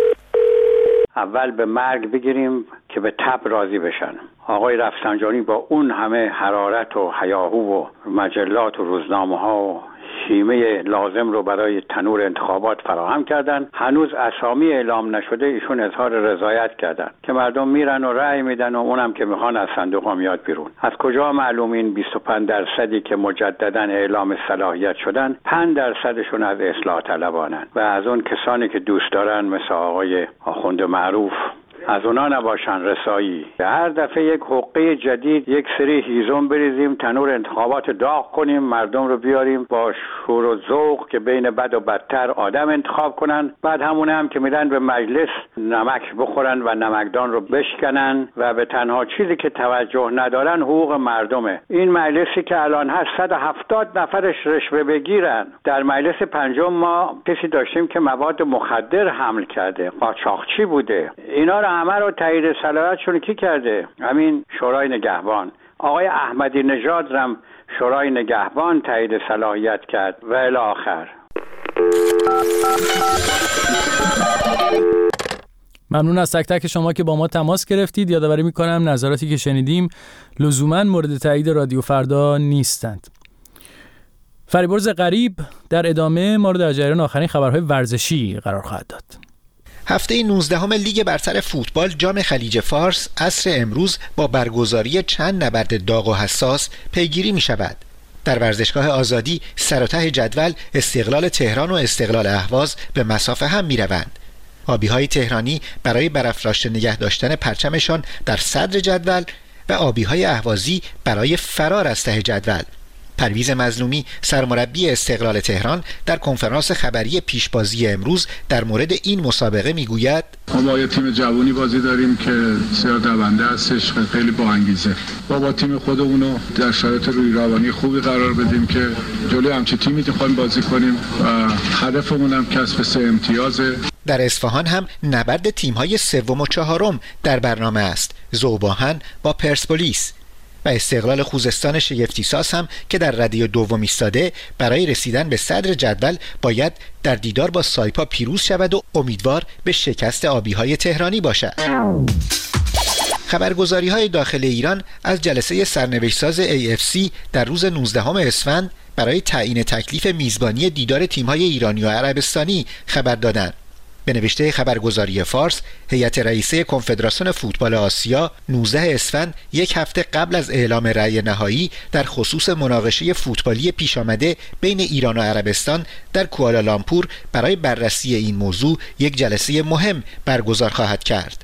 اول به مرگ بگیریم که به تب راضی بشن. آقای رفسنجانی با اون همه حرارت و هیاهو و مجلات و روزنامه ها و شیمه لازم رو برای تنور انتخابات فراهم کردن. هنوز اسامی اعلام نشده ایشون اظهار رضایت کردن که مردم میرن و رأی میدن و اونم که میخوان از صندوق ها میاد بیرون. از کجا معلوم این بیست و پنج درصدی که مجددا اعلام صلاحیت شدن پنج درصدشون از اصلاح طلبانن و از اون کسانی که دوست دارن مثل آقای آخوند معروف از اونا نباشن رسایی. هر دفعه یک حقه جدید، یک سری هیزم بریزیم، تنور انتخابات داغ کنیم، مردم رو بیاریم با شور و ذوق که بین بد و بدتر آدم انتخاب کنن، بعد همونه هم که میرن به مجلس نمک بخورن و نمکدان رو بشکنن و به تنها چیزی که توجه ندارن حقوق مردمه. این مجلسی که الان هست صد و هفتاد نفرش رشوه بگیرن. در مجلس پنجم ما کسی داشتیم که مواد مخدر حمل کرده، قاچاقچی بوده. اینا رو همه رو تایید صلاحیتشون کی کرده؟ همین شورای نگهبان. آقای احمدی نژاد هم شورای نگهبان تایید صلاحیت کرد و الی آخر. ممنون از تک تک شما که با ما تماس گرفتید. یادآوری میکنم نظراتی که شنیدیم لزوما مورد تایید رادیو فردا نیستند. فریبرز غریب در ادامه ما رو در جریان آخرین خبرهای ورزشی قرار خواهد داد. هفته نوزدهم لیگ برتر فوتبال جام خلیج فارس عصر امروز با برگزاری چند نبرد داغ و حساس پیگیری می شود. در ورزشگاه آزادی سر و ته جدول استقلال تهران و استقلال اهواز به مسافه هم می روند. آبی‌های تهرانی برای برافراشته نگه داشتن پرچمشان در صدر جدول و آبی‌های اهوازی برای فرار از ته جدول. پرویز مظلومی سرمربی استقلال تهران در کنفرانس خبری پیشبازی امروز در مورد این مسابقه میگوید: ما با یه تیم جوانی بازی داریم که بسیار دونده هستش، خیلی با انگیزه. ما با تیم خودمونو در شرایط روی روانی خوبی قرار بدیم که جلوی همچین تیمی می‌خوایم بازی کنیم و هدفمون هم کسب سه امتیازه. در اصفهان هم نبرد تیم‌های سوم و چهارم در برنامه است. ذوب‌آهن با پرسپولیس و استقلال خوزستان شگفتی‌ساز هم که در رده دوم ایستاده برای رسیدن به صدر جدول باید در دیدار با سایپا پیروز شود و امیدوار به شکست آبی‌های تهرانی باشد. خبرگزاری‌های داخل ایران از جلسه سرنوشت‌ساز ای اف سی در روز نوزدهم اسفند برای تعیین تکلیف میزبانی دیدار تیم‌های ایرانی و عربستانی خبر دادند. به نوشته خبرگزاری فارس، هیئت رئیسه کنفدراسیون فوتبال آسیا نوزدهم اسفند یک هفته قبل از اعلام رأی نهایی در خصوص مناقشه فوتبالی پیش آمده بین ایران و عربستان در کوالالامپور برای بررسی این موضوع یک جلسه مهم برگزار خواهد کرد.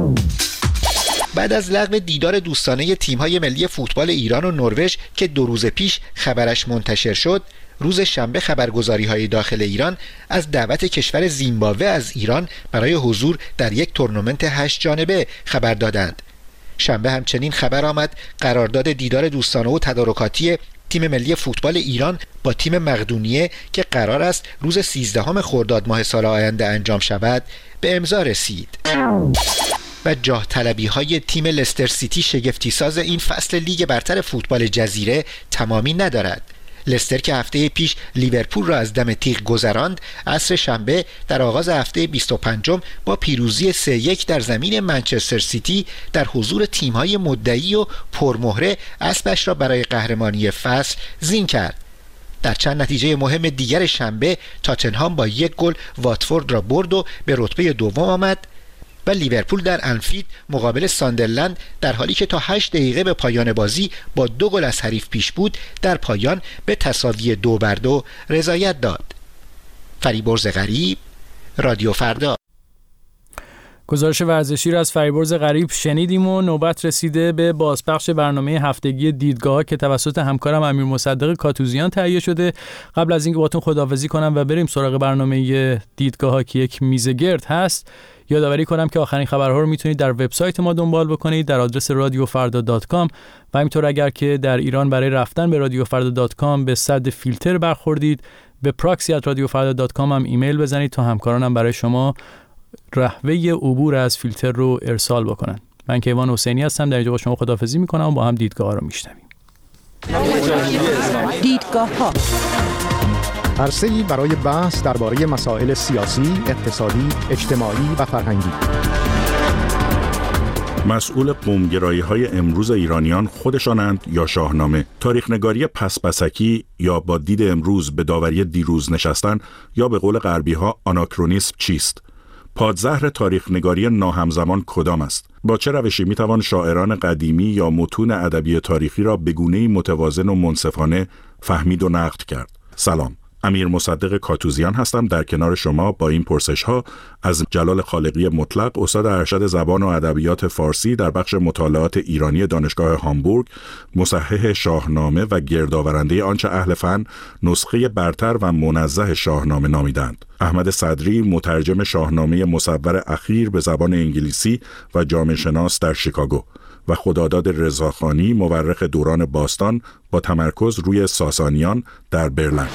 بعد از لغو دیدار دوستانه تیم‌های ملی فوتبال ایران و نروژ که دو روز پیش خبرش منتشر شد، روز شنبه خبرگزاری‌های داخل ایران از دعوت کشور زیمبابوه از ایران برای حضور در یک تورنمنت هشت جانبه خبر دادند. شنبه همچنین خبر آمد قرارداد دیدار دوستانه و تدارکاتی تیم ملی فوتبال ایران با تیم مقدونیه که قرار است روز سیزدهم خرداد ماه سال آینده انجام شود به امضا رسید. و جاه طلبی های تیم لستر سیتی شگفتی ساز این فصل لیگ برتر فوتبال جزیره تمامی ندارد. لستر که هفته پیش لیورپول را از دم تیغ گذراند، عصر شنبه در آغاز هفته بیست و پنجم با پیروزی سه یک در زمین منچستر سیتی در حضور تیم‌های مدعی و پرمهره اسبش را برای قهرمانی فصل زین کرد. در چند نتیجه مهم دیگر شنبه تاتنهام با یک گل واتفورد را برد و به رتبه دوم آمد و لیورپول در انفیلد مقابل ساندرلند در حالی که تا هشت دقیقه به پایان بازی با دو گل از حریف پیش بود در پایان به تساوی دو بر دو رضایت داد. فریبرز غریب، رادیو فردا. گزارش ورزشی را از فریبرز غریب شنیدیم و نوبت رسیده به بازپخش برنامه هفتگی دیدگاه که توسط همکارم امیر مصدق کاتوزیان تهیه شده. قبل از اینکه باهاتون خداحافظی کنم و بریم سراغ برنامه دیدگاه که یک میز گرد هست، یادآوری کنم که آخرین خبرها رو میتونید در وبسایت ما دنبال بکنید در آدرس رادیو فردا دات کام و همینطور اگر که در ایران برای رفتن به رادیو فردا دات کام به صد فیلتر برخوردید، به پراکسی ات رادیو فردا دات کام هم ایمیل بزنید تا همکارانم برای شما رهوه عبور از فیلتر رو ارسال بکنن. من کیوان حسینی هستم، در اینجا با شما خداحافظی میکنم و با هم دیدگاه ها رو میشنویم. دیدگاه ها عرصه‌ای برای بحث درباره مسائل سیاسی، اقتصادی، اجتماعی و فرهنگی. مسئول قومگرایی‌های امروز ایرانیان خودشانند یا شاهنامه؟ تاریخ‌نگاری پس‌پسکی یا با دید امروز به داوری دیروز نشستن یا به قول غربی‌ها آناکرونیسم چیست؟ پادزهر تاریخ‌نگاری ناهمزمان کدام است؟ با چه روشی می‌توان شاعران قدیمی یا متون ادبی تاریخی را به گونه‌ای متوازن و منصفانه فهمید و نقد کرد؟ سلام، امیر مصدق کاتوزیان هستم در کنار شما با این پرسش‌ها از جلال خالقی مطلق، استاد ارشد زبان و ادبیات فارسی در بخش مطالعات ایرانی دانشگاه هامبورگ، مصحح شاهنامه و گردآورنده آنچه اهل فن نسخه برتر و منزه شاهنامه نامیدند. احمد صدری، مترجم شاهنامه مصور اخیر به زبان انگلیسی و جامعه شناس در شیکاگو، و خداداد رضاخانی، مورخ دوران باستان با تمرکز روی ساسانیان در برلین.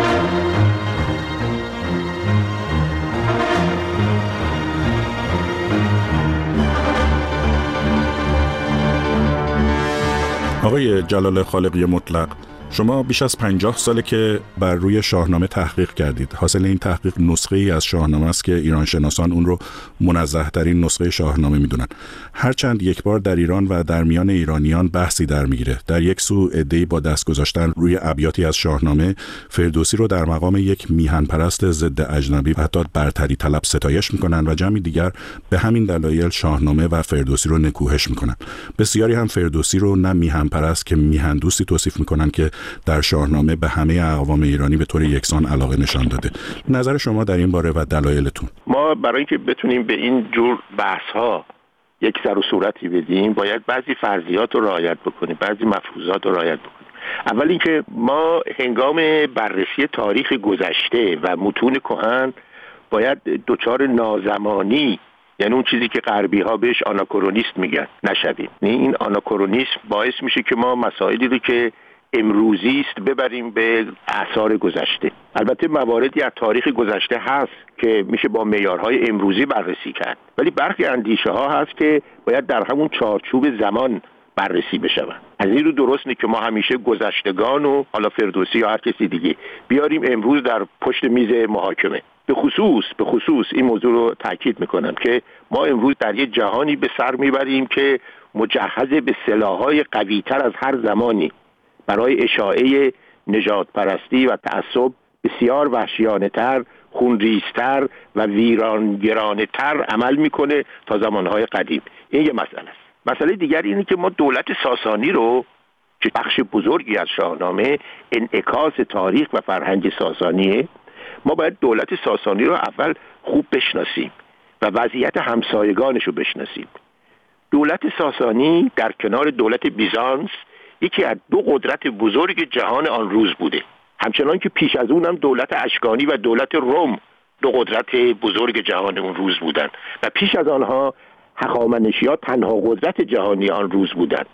آقای جلال خالقی مطلق، شما بیش از پنجاه ساله که بر روی شاهنامه تحقیق کردید. حاصل این تحقیق نسخه ای از شاهنامه است که ایران شناسان اون رو منزه ترین نسخه شاهنامه میدونن. هرچند یک بار در ایران و در میان ایرانیان بحثی در میگیره. در یک سو عده‌ای با دست گذاشتن روی ابیاتی از شاهنامه فردوسی رو در مقام یک میهن پرست ضد اجنبی و حتی برتری طلب ستایش میکنن و جمعی دیگر به همین دلایل شاهنامه و فردوسی رو نکوهش میکنن. بسیاری هم فردوسی رو نه میهن پرست که میهن دوستی توصیف میکنن که در شاهنامه به همه اقوام ایرانی به طور یکسان علاقه نشان داده. نظر شما در این باره و دلایلتون؟ ما برای اینکه بتونیم به این جور بحث‌ها یک سر و صورتی بدیم باید بعضی فرضیات رو رعایت بکنیم، بعضی مفروضات رو رعایت بکنیم. اول اینکه ما هنگام بررسی تاریخ گذشته و متون کهن باید دچار نازمانی، یعنی اون چیزی که غربی ها بهش آناکرونیست میگن، نشویم. این آناکرونیسم باعث میشه که ما مسائلی رو که امروزی است ببریم به آثار گذشته. البته مواردی از تاریخ گذشته هست که میشه با معیارهای امروزی بررسی کرد، ولی برخی اندیشه ها هست که باید در همون چارچوب زمان بررسی بشوند. از این رو درست نیست که ما همیشه گذشتگان و حالا فردوسی یا هر کسی دیگه بیاریم امروز در پشت میز محاکمه. به خصوص به خصوص این موضوع رو تاکید میکنم که ما امروز در یک جهانی به سر میبریم که مجهز به سلاح‌های قوی‌تر از هر زمانی برای اشاعه نژاد پرستی و تعصب بسیار وحشیانه‌تر، خونریزتر و ویرانگرانه‌تر عمل میکنه تا زمانهای قدیم. این یه مسئله است. مسئله دیگری اینه که ما دولت ساسانی رو که بخش بزرگی از شاهنامه انعکاس تاریخ و فرهنگ ساسانیه، ما باید دولت ساسانی رو اول خوب بشناسیم و وضعیت همسایگانش رو بشناسیم. دولت ساسانی در کنار دولت بیزانس یکی از دو قدرت بزرگ جهان آن روز بوده، همچنان که پیش از اون هم دولت اشکانی و دولت روم دو قدرت بزرگ جهان اون روز بودند و پیش از آنها هخامنشی‌ها تنها قدرت جهانی آن روز بودند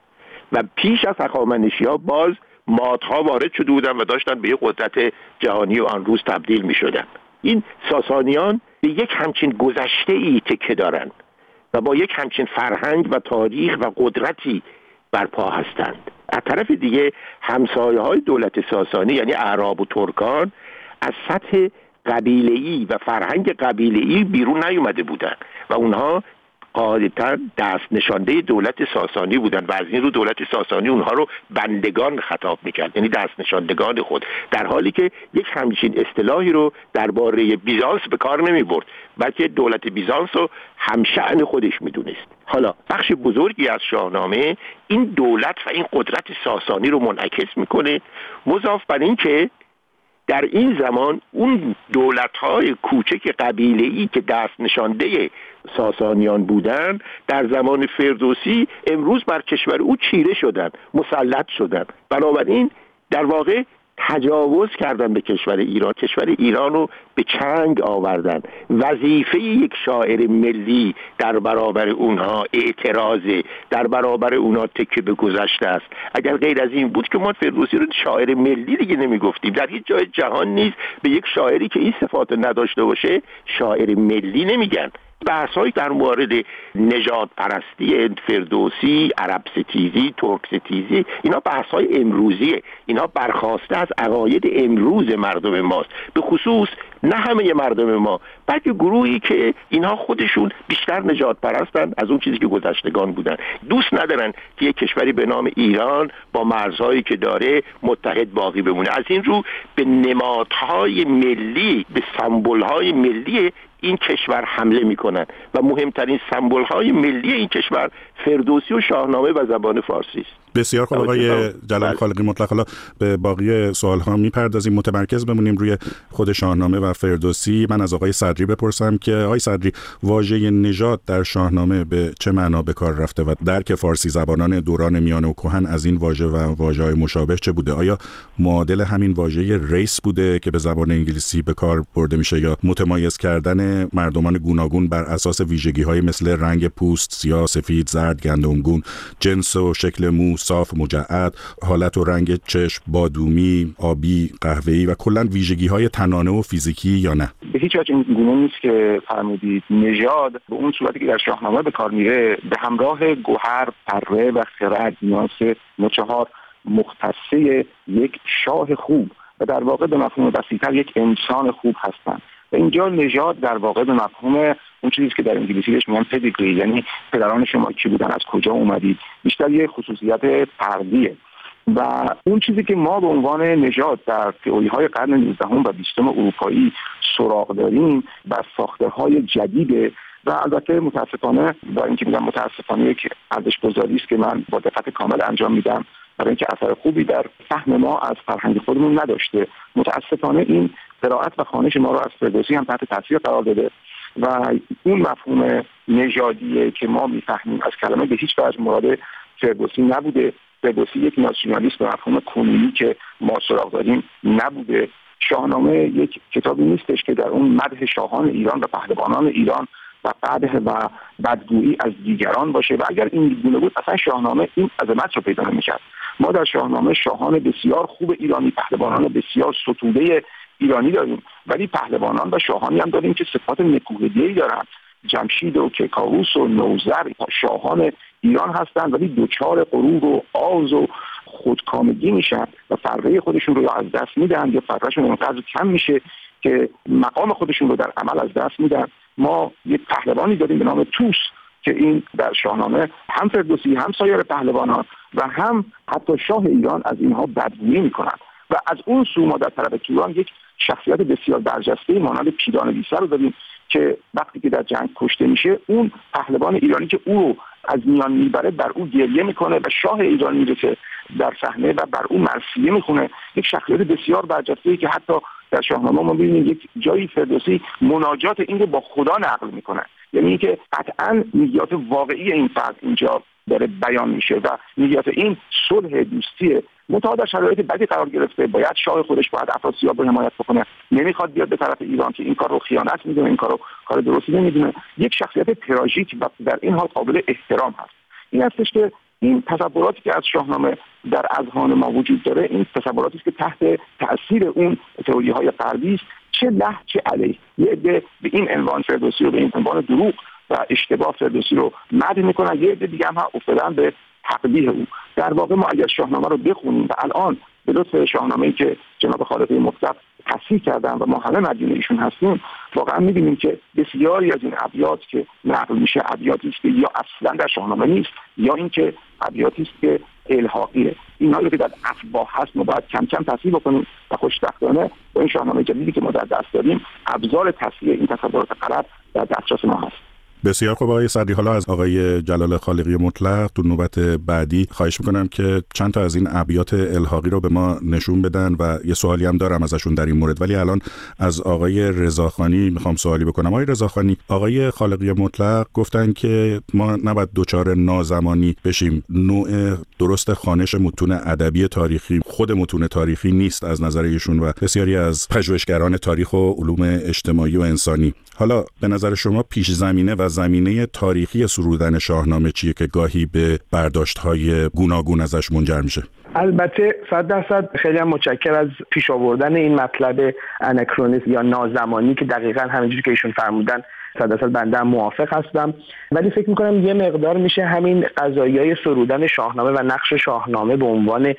و پیش از هخامنشی‌ها باز مادها وارد شده بودند و داشتن به یک قدرت جهانی آن روز تبدیل می‌شدند. این ساسانیان به یک همچین گذشته‌ای تکیه دارند و با یک همچین فرهنگ و تاریخ و قدرتی برپا هستند. از طرف دیگه همسایه های دولت ساسانی یعنی اعراب و ترکان از سطح قبیله‌ای و فرهنگ قبیله‌ای بیرون نیومده بودن و اونها قاعدتاً دست نشانده دولت ساسانی بودن و از این رو دولت ساسانی اونها رو بندگان خطاب میکرد، یعنی دست نشاندگان خود، در حالی که یک همچین اصطلاحی رو درباره بیزانس به کار نمیبرد، بلکه دولت بیزانس رو همشأن خودش میدونست. حالا بخش بزرگی از شاهنامه این دولت و این قدرت ساسانی رو منعکس میکنه، مضاف بر این که در این زمان اون دولت‌های کوچک قبیله‌ای که دست نشانده ساسانیان بودند در زمان فردوسی امروز بر کشور او چیره شدند، مسلط شدند. بنابراین در واقع تجاوز کردن به کشور ایران، کشور ایران رو به چنگ آوردن. وظیفه یک شاعر ملی در برابر اونها اعتراضه، در برابر اونها تکیه به گذشته است. اگر غیر از این بود که ما فردوسی رو شاعر ملی دیگه نمیگفتیم. در هیچ جای جهان نیست به یک شاعری که این صفات نداشته باشه شاعر ملی نمیگن. بحث‌های در مورد نژاد پرستی فردوسی، عرب ستیزی، ترک ستیزی، اینا بحث‌های امروزیه، اینا برخواسته از عقاید امروز مردم ماست، به خصوص نه همه مردم ما، بلکه گروهی که اینها خودشون بیشتر نژاد پرستن از اون چیزی که گذشتگان بودن. دوست ندارن که یک کشوری به نام ایران با مرزهایی که داره متحد باقی بمونه. از این رو به نمادهای ملی، به سمبول‌های ملی این کشور حمله میکنن و مهمترین سمبول‌های ملی این کشور فردوسی و شاهنامه و زبان فارسی است. بسیار خوب آقای جلال خالقی مطلق. حالا به باقی سوال‌ها میپردازیم، متمرکز بمونیم روی خود شاهنامه و فردوسی. من از آقای صدری بپرسم که آقای صدری، واژه نژاد در شاهنامه به چه معنا به کار رفته و درک فارسی زبانان دوران میانه و کهن از این واژه و واژه‌های مشابه چه بوده؟ آیا معادل همین واژه ریس بوده که به زبان انگلیسی به کار برده میشه یا متمایز کردن مردمان گوناگون بر اساس ویژگی‌های مثل رنگ پوست، سیاه، سفید، زرد، گندمگون، جنس و شکل مو، صاف، مجعد، حالت و رنگ چشم، بادومی، آبی، قهوه‌ای و کلاً ویژگی‌های تنانه و فیزیکی یا نه؟ به هیچ وجه این گونه نیست که فرمودید. نژاد به اون صورتی که در شاهنامه به کار میره به همراه گوهر، پره و خرد، نیاز نوچهار مختصه یک شاه خوب و در واقع به مفهوم وسیع‌تر یک انسان خوب هستند. و اینجا نژاد در واقع به مفهوم اون چیزی که در انگلیسی بهش میگن پدیگری، یعنی پدران شما کی بودن، از کجا اومدید، بیشتر یه خصوصیت فردیه. و اون چیزی که ما به عنوان نژاد در تئوری‌های قرن نوزدهم و بیستم اروپایی سراغ داریم و ساخته‌های جدیده و البته متاسفانه با اینکه میگم متاسفانه یک ارزش‌گذاری است که من با دقت کامل انجام میدم برای اینکه اثر خوبی در فهم ما از فرهنگ خودمون نداشته. متاسفانه این قرائت و خوانش ما رو از فردوسی هم تحت تاثیر قرار داده و اون مفهوم نژادیه که ما میفهمیم از کلمه به هیچ وجه مراد فردوسی نبوده. فردوسی یک ناسیونالیست به مفهوم کنونی که ما سراغ داریم نبوده. شاهنامه یک کتابی نیستش که در اون مدح شاهان ایران و پهلوانان ایران و قدح و بدگویی از دیگران باشه و اگر این گونه بود اصلا شاهنامه این عظمت رو پیدا نمی‌کرد. ما در شاهنامه شاهان بسیار خوب ایرانی، پهلوانان بسیار ستوده ایرانی داریم، ولی پهلوانان و شاهانی هم داریم که صفات نکوهگی دارن. جمشید و کیکاووس و نوذر شاهان ایران هستند ولی دوچار غرور و آز و خودکامگی میشن و فره خودشون رو از دست میدن یا فرهشون اونقدر کم میشه که مقام خودشون رو در عمل از دست میدن. ما یک پهلوانی داریم به نام طوس که این در شاهنامه هم فردوسی هم سایر پهلوانان و هم حتی شاه ایران از اینها بدگویی میکنن و از اون سو ما در طرف توران یک شخصیت بسیار برجسته مانند پیران بیسر رو داریم که وقتی که در جنگ کشته میشه اون پهلوان ایرانی که او رو از میان میبره بر او گریه میکنه و شاه ایران میره که در صحنه و بر او مرثیه میخونه. یک شخصیت بسیار برجسته که حتی در شاهنامه ما میبینیم یک جایی فردوسی مناجات این رو با خدا نقل میکنه، یعنی اینکه قطعا نیت واقعی این فرد اینجا داره بیان میشه و نیت این صلح دوستیه. منتها در شرایط بدی قرار گرفته، باید شاه خودش باید افراسیاب رو حمایت بکنه، نمیخواد بیاد به طرف ایران که این کار رو خیانت میدونه، این کار رو کار درستی نمیدونه. یک شخصیت تراژیک و در این حال قابل احترام هست. این هستش که این تصوراتی که از شاهنامه در اذهان ما وجود داره این تصوراتی است که تحت تاثیر اون تئوری‌های غربی است، چه له چه علیه. یه عده به این عنوان فردوسی رو به این عنوان دروغ و اشتباه فردوسی رو مدح میکنن، یه عده دیگه هم افتادن به تقبیح او. در واقع ما اگر شاهنامه رو بخونیم و الان به لطف شاهنامه‌ای که جناب خالقی مطلق تصحیح کردن و ما همه مدیون ایشون هستیم، واقعا می‌بینیم که بسیاری از این ابیات که نقل میشه ابیاتی است که یا اصلا در شاهنامه نیست یا اینکه ابیاتی است که الحاقیه. اینا رو که در افواه هست ما باید کم کم تصحیح بکنیم و خوشبختانه با این شاهنامه جدیدی که ما در دست داریم ابزار تصحیح این تصورات غلط در دسترس ما هست. بسیار خوب آقای صدری. حالا از آقای جلال خالقی مطلق تو نوبت بعدی خواهش میکنم که چند تا از این ابیات الحاقی رو به ما نشون بدن و یه سوالی هم دارم ازشون در این مورد، ولی الان از آقای رضاخانی میخوام سوالی بکنم. آقای رضاخانی، آقای خالقی مطلق گفتن که ما نباید دوچار نازمانی بشیم. نوع درست خوانش متون ادبی تاریخی خود متون تاریخی نیست از نظر ایشون و بسیاری از پژوهشگران تاریخ و علوم اجتماعی و انسانی. حالا به نظر شما پیش زمینه و زمینه تاریخی سرودن شاهنامه چیه که گاهی به برداشت‌های گوناگون ازش منجر میشه؟ البته صد درصد خیلی هم متشکر از پیش آوردن این مطلب اناکرونیسم یا نازمانی که دقیقاً همینجوری که ایشون فرمودن صد درصد بنده هم موافق هستم، ولی فکر میکنم یه مقدار میشه همین قضایای سرودن شاهنامه و نقش شاهنامه به عنوان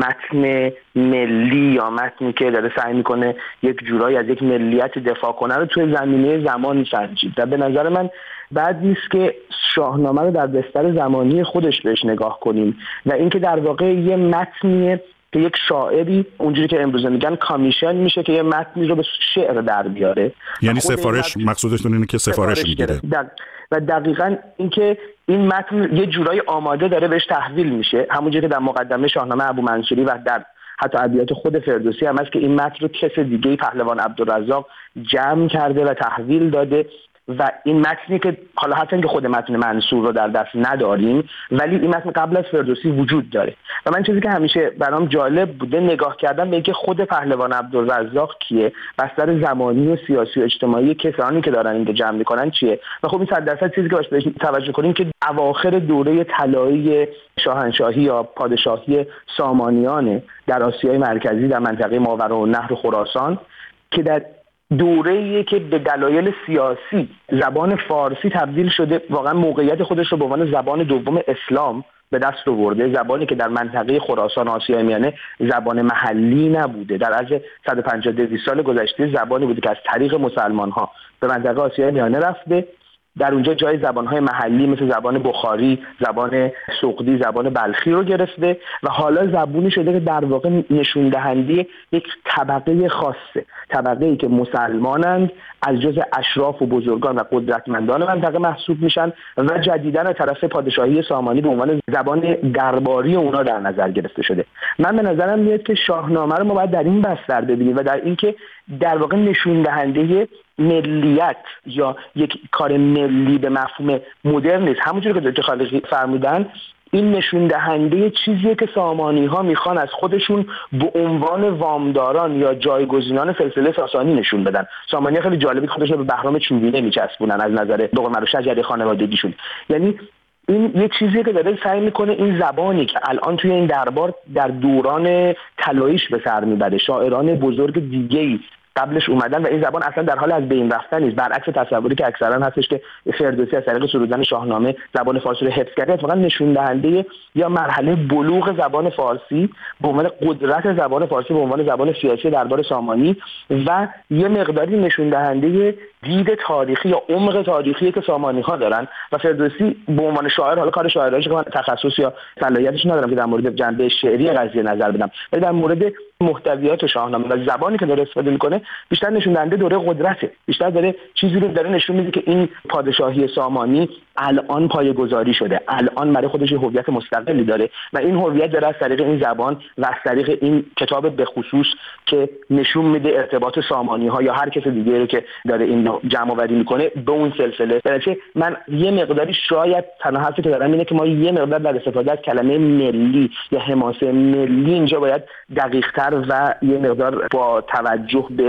متن ملی یا متنی که داره سعی میکنه یک جورایی از یک ملیت دفاع کنه رو توی زمینه زمانی سنجید و به نظر من بعد نیست که شاهنامه رو در بستر زمانی خودش بهش نگاه کنیم و اینکه در واقع یه متنیه که یک شاعری اونجوری که امروزه میگن کامیشن میشه که یه متنی رو به شعر در بیاره، یعنی سفارش مقصودشون اینه که سفارش میگیره و دقیقاً اینکه این متن یه جورایی آماده داره بهش تحویل میشه، همونجوری که در مقدمه شاهنامه ابو منصوری و در حتی ابیات خود فردوسی هم هست که این متن رو کس دیگه پهلوان عبدالرزاق جمع کرده و تحویل داده و این متنی که حالا حتی اینکه خود متن منصور رو در دست نداریم ولی این متن قبل از فردوسی وجود داره و من چیزی که همیشه برام جالب بوده نگاه کردن به اینکه خود پهلوان عبدالرزاق کیه، بستر زمانی و سیاسی و اجتماعی کسانی که دارن اینو جمع میکنن چیه و خب این صد درصد چیزی که باید بهش توجه کنیم که اواخر دوره طلایی شاهنشاهی یا پادشاهی سامانیان در آسیای مرکزی در منطقه ماوراءالنهر و خراسان که در دوره‌ای که به دلایل سیاسی زبان فارسی تبدیل شده، واقعا موقعیت خودش رو به عنوان زبان دوم اسلام به دست آورده، زبانی که در منطقه خراسان آسیای میانه زبان محلی نبوده، در عرض صد و پنجاه دویست سال گذشته زبانی بوده که از طریق مسلمان‌ها به منطقه آسیای میانه رفته، در اونجا جای زبان‌های محلی مثل زبان بخاری، زبان سغدی، زبان بلخی رو گرفته و حالا زبونی شده که در واقع نشون دهنده یک طبقه خاصه، طبقه‌ای که مسلمانند، از جزء اشراف و بزرگان و قدرتمندان منطقه محسوب میشن و جدیداً از طرف پادشاهی سامانی به عنوان زبان درباری اونا در نظر گرفته شده. من به نظرم میاد که شاهنامه رو ما باید در این بستر ببینیم و در اینکه در واقع نشون دهنده ملیت یا یک کار ملی به مفهوم مدرن نیست، همونجوری که دکتر خالقی فرمودن این نشون دهنده چیزیه که سامانی ها میخوان از خودشون به عنوان وامداران یا جایگزینان سلسله ساسانی نشون بدن. سامانی ها خیلی جالبه که خودشون به بهرام چوبینه میچسبونن از نظر به قول معروف شجره خانوادگیشون، یعنی این یه چیزیه که داره سعی میکنه این زبانی که الان توی این دربار در دوران طلاییش به سر میبره، شاعران بزرگ دیگه‌ای قبلش اومدن و این زبان اصلا در حال از بین رفتن نیست، برعکس تصوری که اکثرا هستش که فردوسی از طریق سرودن شاهنامه زبان فارسی رو حفظ کرده، اتفاقا نشون دهنده یا مرحله بلوغ زبان فارسی به عنوان قدرت زبان فارسی به عنوان زبان سیاسی دربار سامانی و یه مقداری نشون دهنده دید تاریخی یا عمق تاریخی که سامانی ها دارن و فردوسی به عنوان شاعر، حالا کار شاعرانش که من تخصص یا صلاحیتش ندارم که در مورد جنبه شعری قضیه نظر بدم، ولی در مورد محتویات شاهنامه و زبانی که داره استفاده میکنه بیشتر نشون دهنده دوره قدرته، بیشتر داره چیزی رو داره نشون میده که این پادشاهی سامانی الان پایه‌گذاری شده، الان برای خودش هویت مستقلی داره و این هویت داره از طریق این زبان و از طریق این کتاب به خصوص که نشون میده ارتباط سامانی ها یا هر کس دیگه رو که داره این جمع آوری میکنه به اون سلسله. درنچه من یه مقداری شاید تنها حرفی که دارم اینه که ما یه مقدار در استفاده از کلمه ملی یا حماسه ملی اینجا باید دقیق‌تر و یه مقدار با توجه به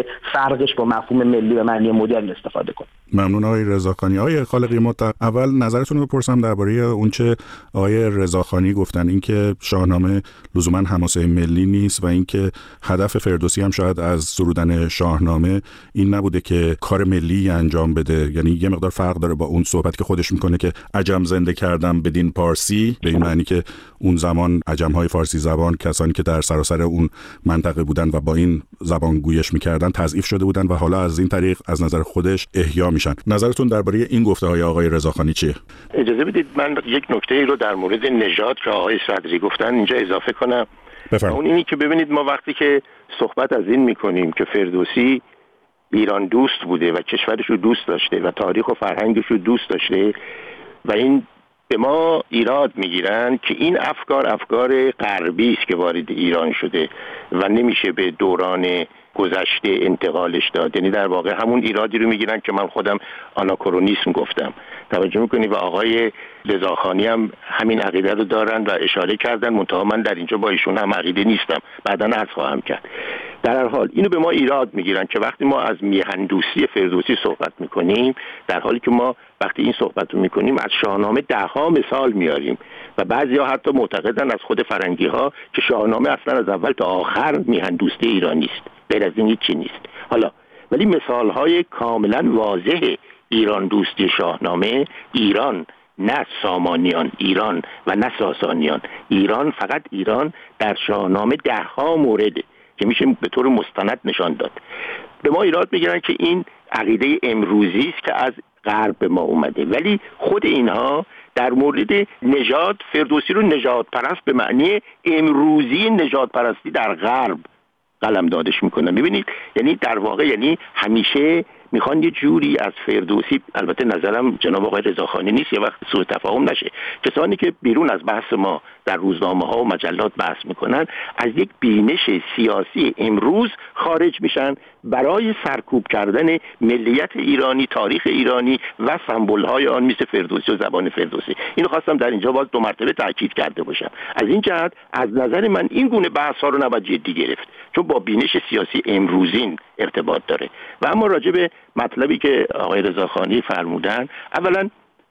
برای فرقش با مفهوم ملی و معنی مدرن استفاده کنه. ممنون آقای رضاخانی. آقای خالقی مطلق، اول نظرتون رو بپرسم درباره اون چه آقای رضاخانی گفتن، اینکه شاهنامه لزوما حماسه ملی نیست و اینکه هدف فردوسی هم شاید از سرودن شاهنامه این نبوده که کار ملی انجام بده، یعنی یه مقدار فرق داره با اون صحبت که خودش میکنه که عجم زنده کردم بدین پارسی، به این معنی که اون زمان عجم‌های فارسی زبان، کسانی که در سراسر اون منطقه بودن و با این زبان گویش میکردن تضعیف شده بودن و حالا از این طریق از نظر خودش احیا میشن. نظرتون درباره این گفته‌های آقای رضاخانی چیه؟ اجازه بدید من یک نکته رو در مورد نژاد که آقای صدری گفتن اینجا اضافه کنم. بفرمایید. اون اینی که ببینید ما وقتی که صحبت از این میکنیم که فردوسی ایران دوست بوده و کشورش رو دوست داشته و تاریخ و فرهنگش رو دوست داشته و این به ما ایراد میگیرن که این افکار افکار غربی است که وارد ایران شده و نمیشه به دوران گذشته انتقالش داد، یعنی در واقع همون ایرادی رو میگیرن که من خودم آناکرونیسم گفتم. توجه میکنی و آقای رضاخانی هم همین عقیده رو دارن و اشاره کردن، منتها من در اینجا با ایشون هم عقیده نیستم، بعداً عرض خواهم کرد. در هر حال اینو به ما ایراد میگیرن که وقتی ما از میهندوستی فردوسی صحبت میکنیم، در حالی که ما وقتی این صحبت رو میکنیم از شاهنامه ده ها مثال میاریم و بعضیا حتی معتقدن از خود فرنگی ها که شاهنامه اصلا از اول تا آخر میهندوستی ایرانی است، غیر از این هیچی نیست. حالا ولی مثال های کاملا واضح ایران دوستی شاهنامه، ایران نه سامانیان ایران و نه ساسانیان ایران، فقط ایران در شاهنامه ده ها مورده که میشه به طور مستند نشان داد. به ما ایراد میگیرن که این عقیده امروزی است که از غرب به ما اومده، ولی خود اینها در مورد نژاد فردوسی رو نژاد پرست به معنی امروزی نژاد پرستی در غرب قلم دادش میکنن. ببینید یعنی در واقع یعنی همیشه میخوان یه جوری از فردوسی، البته نظرم جناب آقای رضاخانی نیست، یه وقت سوء تفاهم نشه، کسانی که بیرون از بحث ما در روزنامه ها و مجلات بحث میکنن از یک بینش سیاسی امروز خارج میشن برای سرکوب کردن ملیت ایرانی، تاریخ ایرانی و سمبل های آن مثل فردوسی و زبان فردوسی. اینو خواستم در اینجا باز دو مرتبه تاکید کرده باشم. از این جهت از نظر من این گونه بحث ها رو نباید جدی گرفت، چون با بینش سیاسی امروزین ارتباط داره. و اما راجع به مطلبی که آقای رضاخانی فرمودن، اولا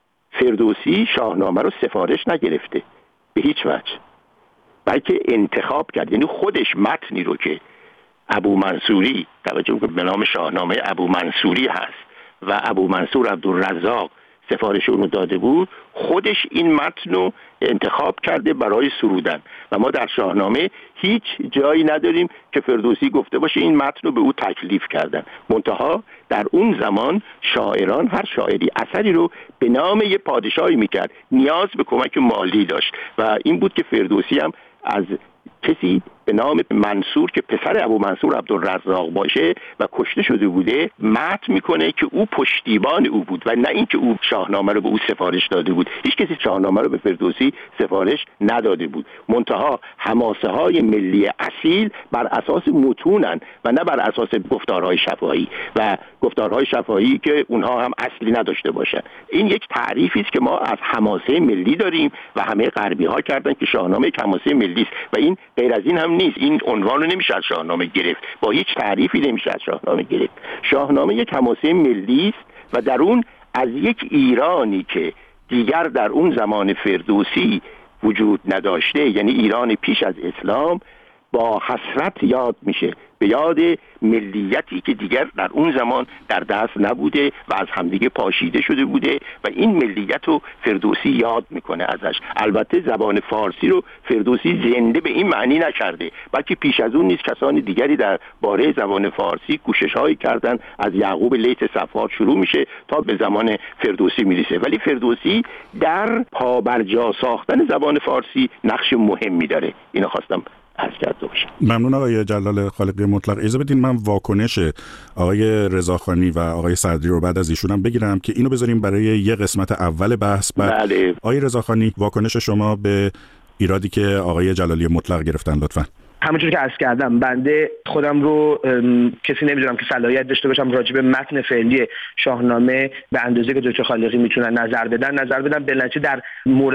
فردوسی شاهنامه رو سفارش نگرفته به هیچ وجه، بلکه انتخاب کرد. یعنی خودش متنی رو که ابو منصوری، توجه کنید به نام شاهنامه ابو منصوری هست و ابو منصور عبدالرزاق سفارش اونو داده بود، خودش این متن رو انتخاب کرده برای سرودن و ما در شاهنامه هیچ جایی نداریم که فردوسی گفته باشه این متن رو به او تکلیف کردن. منتها در اون زمان شاعران، هر شاعری اثری رو به نام یه پادشاهی میکرد، نیاز به کمک مالی داشت و این بود که فردوسی هم از کسی به نام منصور که پسر ابو منصور عبدالرزاق باشه و کشته شده بوده متن میکنه که او پشتیبان او بود و نه اینکه او شاهنامه رو به او سفارش داده بود. هیچ کسی شاهنامه رو به فردوسی سفارش نداده بود، منتها حماسه های ملی اصیل بر اساس متونن و نه بر اساس گفتارهای شفاهی و گفتارهای شفاهی که اونها هم اصلی نداشته باشن. این یک تعریفی است که ما از حماسه ملی داریم و همه غربی ها کردن که شاهنامه یک حماسه ملی است و این غیر از این هم نیست. این عنوان رو نمیشه از شاهنامه گرفت، با هیچ تعریفی نمیشه از شاهنامه گرفت. شاهنامه یک حماسه ملی است و در اون از یک ایرانی که دیگر در اون زمان فردوسی وجود نداشته، یعنی ایران پیش از اسلام، با حسرت یاد میشه، به یاد ملیتی که دیگر در اون زمان در دست نبوده و از همدیگه پاشیده شده بوده و این ملیت رو فردوسی یاد میکنه ازش. البته زبان فارسی رو فردوسی زنده به این معنی نکرده، بلکه پیش از اون نیز کسانی دیگری در باره زبان فارسی کوشش هایی کردن، از یعقوب لیث صفار شروع میشه تا به زمان فردوسی میرسه، ولی فردوسی در پابرجا ساختن زبان فارسی نقش مهمی داره. اینو خواستم عرض کرده باشم. ممنون آقای جلال خالقی مطلق. اجازه بدین من واکنش آقای رضاخانی و آقای صدری رو بعد از ایشونم بگیرم که اینو بذاریم برای یه قسمت اول بحث. بعد بله. آقای رضاخانی واکنش شما به ایرادی که آقای جلالی مطلق گرفتن لطفاً. همونجوری که عرض کردم بنده خودم رو کسی نمیدونم که صلاحیت داشته باشم راجع به متن فعلی شاهنامه به اندازه که دکتر خالقی میتونن نظر بدن نظر بدن به نتیجه در مورد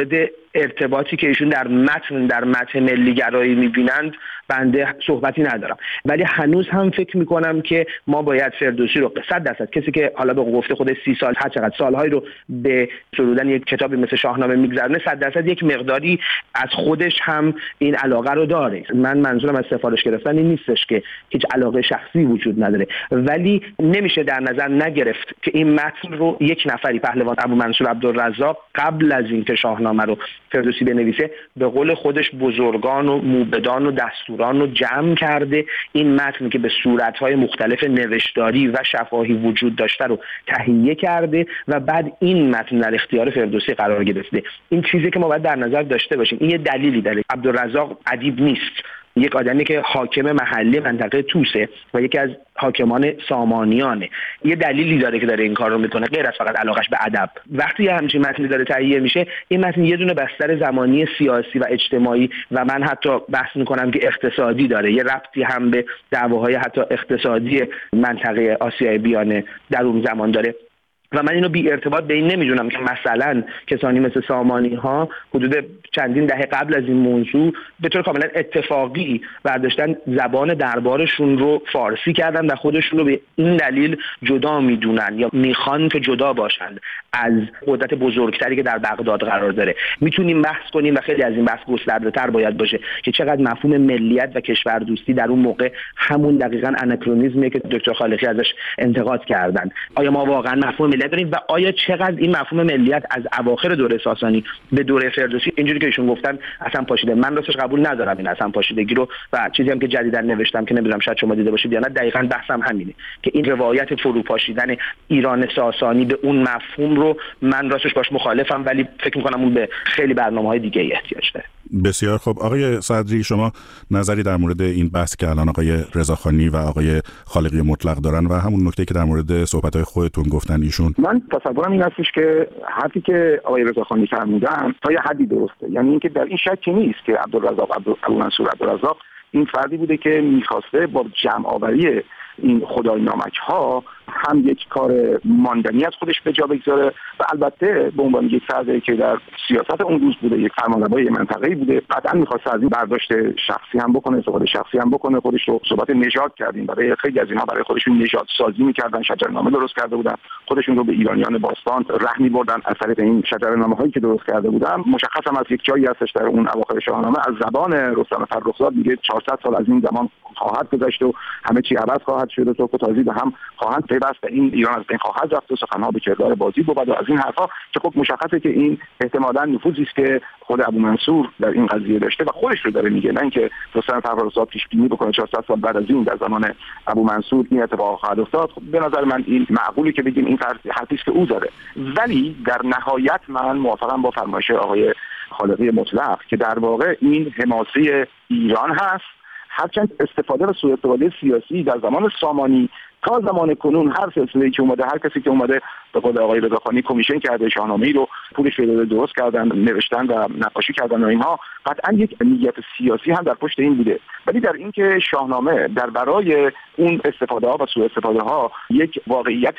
ارتباطی که ایشون در متن در متن ملی گرایی میبینند بنده صحبتی ندارم، ولی هنوز هم فکر میکنم که ما باید فردوسی رو صد درصد، کسی که حالا به گفته خود سی سال هر چقدر سالهایی رو به سرودن یک کتابی مثل شاهنامه میگذرونه، صد درصد یک مقداری از خودش هم این علاقه رو داره. من منظورم از سفارش گرفتن این نیستش که هیچ علاقه شخصی وجود نداره، ولی نمیشه در نظر نگرفت که این متن رو یک نفری، پهلوان ابومنصور عبدالرزاق، قبل از اینکه شاهنامه رو فردوسی بنویسه به قول خودش بزرگان و موبدان و دستوران رو جمع کرده، این متن که به صورت‌های مختلف نوشتاری و شفاهی وجود داشته رو تهیه کرده و بعد این متن در اختیار فردوسی قرار گرفته. این چیزی که ما باید در نظر داشته باشیم. این یه دلیلی داره. عبدالرزاق ادیب نیست، یک آدمی که حاکم محلی منطقه توسه و یکی از حاکمان سامانیانه. یه دلیلی داره که داره این کار رو میکنه، غیر از فقط علاقش به ادب. وقتی یه همچین متنی داره تهیه میشه، این متن یه دونه بستر زمانی سیاسی و اجتماعی و من حتی بحث میکنم که اقتصادی داره، یه ربطی هم به دعواهای حتی اقتصادی منطقه آسیای بیانه در اون زمان داره و من اینو بی ارتباط به این نمیدونم که مثلا کسانی مثل سامانی ها حدود چندین دهه قبل از این موضوع به طور کاملا اتفاقی برداشتن زبان دربارشون رو فارسی کردن و خودشون رو به این دلیل جدا میدونن یا میخوان که جدا باشند از قدرت بزرگتری که در بغداد قرار داره. میتونیم بحث کنیم و خیلی از این بحث گسترده‌تر باید باشه که چقدر مفهوم ملیت و کشوردوستی در اون موقع همون دقیقاً آناکرونیسمیه که دکتر خالقی ازش انتقاد کردن. آیا ما واقعا مفهوم ملیت داریم و آیا چقدر این مفهوم ملیت از اواخر دوره ساسانی به دوره فردوسی اینجوری که ایشون گفتن اصلا پاشیده؟ من راستش قبول ندارم این اصلا پاشیدگی رو و چیزی هم که جدیدا نوشتم که نمیدونم شاید شما دیده باشید یا نه، دقیقاً بحثم همینه که این روایت فرو پاشیدن ایران ساسانی به اون مفهوم رو من راستش باش مخالفم، ولی فکر می‌کنم اون به خیلی برنامه‌های دیگه احتیاج داره. بسیار خب آقای صدری، شما نظری در مورد این بحث که الان آقای رضاخانی و آقای خالقی مطلق دارن و همون نکته که در مورد صحبت‌های خودتون گفتن ایشون؟ من تصورم این هستش که حرفی که آقای رضاخانی فرمودن تا یه حدی درسته، یعنی اینکه در این شکی نیست که عبدالرزاق ابومنصور عبدالرزاق این فردی بوده که می‌خواسته با جمع آوری این خدای نامک ها هم یک کار ماندنی از خودش به جا بگذاره و البته به عنوان یک فردی که در سیاست اون روز بوده، یک فرمانروای منطقه‌ای بوده، قطعا می‌خواسته از این برداشت شخصی هم بکنه، استفاده شخصی هم بکنه. خودش رو صحبت نژاد کردیم، برای خیلی از اینها برای خودشون نژاد سازی می‌کردن، شجرنامه درست کرده بودن، خودشون رو به ایرانیان باستان ره می‌بردن. از طریق این شجرنامه‌هایی که درست کرده بودن مشخص هم از یک جایی هستش در اون اواخر شاهنامه از زبان رستم فرخزاد میگه چهارصد سال از این زمان خواهد گذشت و همه چی عوض خواهد شد و تو تازی به هم خواهند پیوست، این ایران از بین خواهد رفت و سخنها به کردار بازی بود و از این حرفا که خب مشخصه که این احتمالاً نفوذی است که خود ابومنصور در این قضیه داشته و خودش رو داره میگه، نه اینکه رستم فرخزاد پیش بینی بکنه چهارصد سال بعد از این در زمان ابومنصور این اتفاق خواهد افتاد. خب به نظر من این معقولی که بگیم این حرفی است که او داره، ولی در نهایت من موافقم با فرمایش آقای خالقی مطلق که در واقع این حماسی ایران هست، هرچند استفاده و سوء استفاده سیاسی در زمان سامانی تا زمان کنون هر سلسله‌ای که اومده، هر کسی که اومده به قول آقای رضاخانی کمیشن کرده، شاهنامه‌ای رو پولش رو درست کردن، نوشتن و نقاشی کردن و اینها، قطعا یک نیت سیاسی هم در پشت این بوده. ولی در اینکه شاهنامه در برای اون استفاده ها و سوء استفاده ها یک واقعیت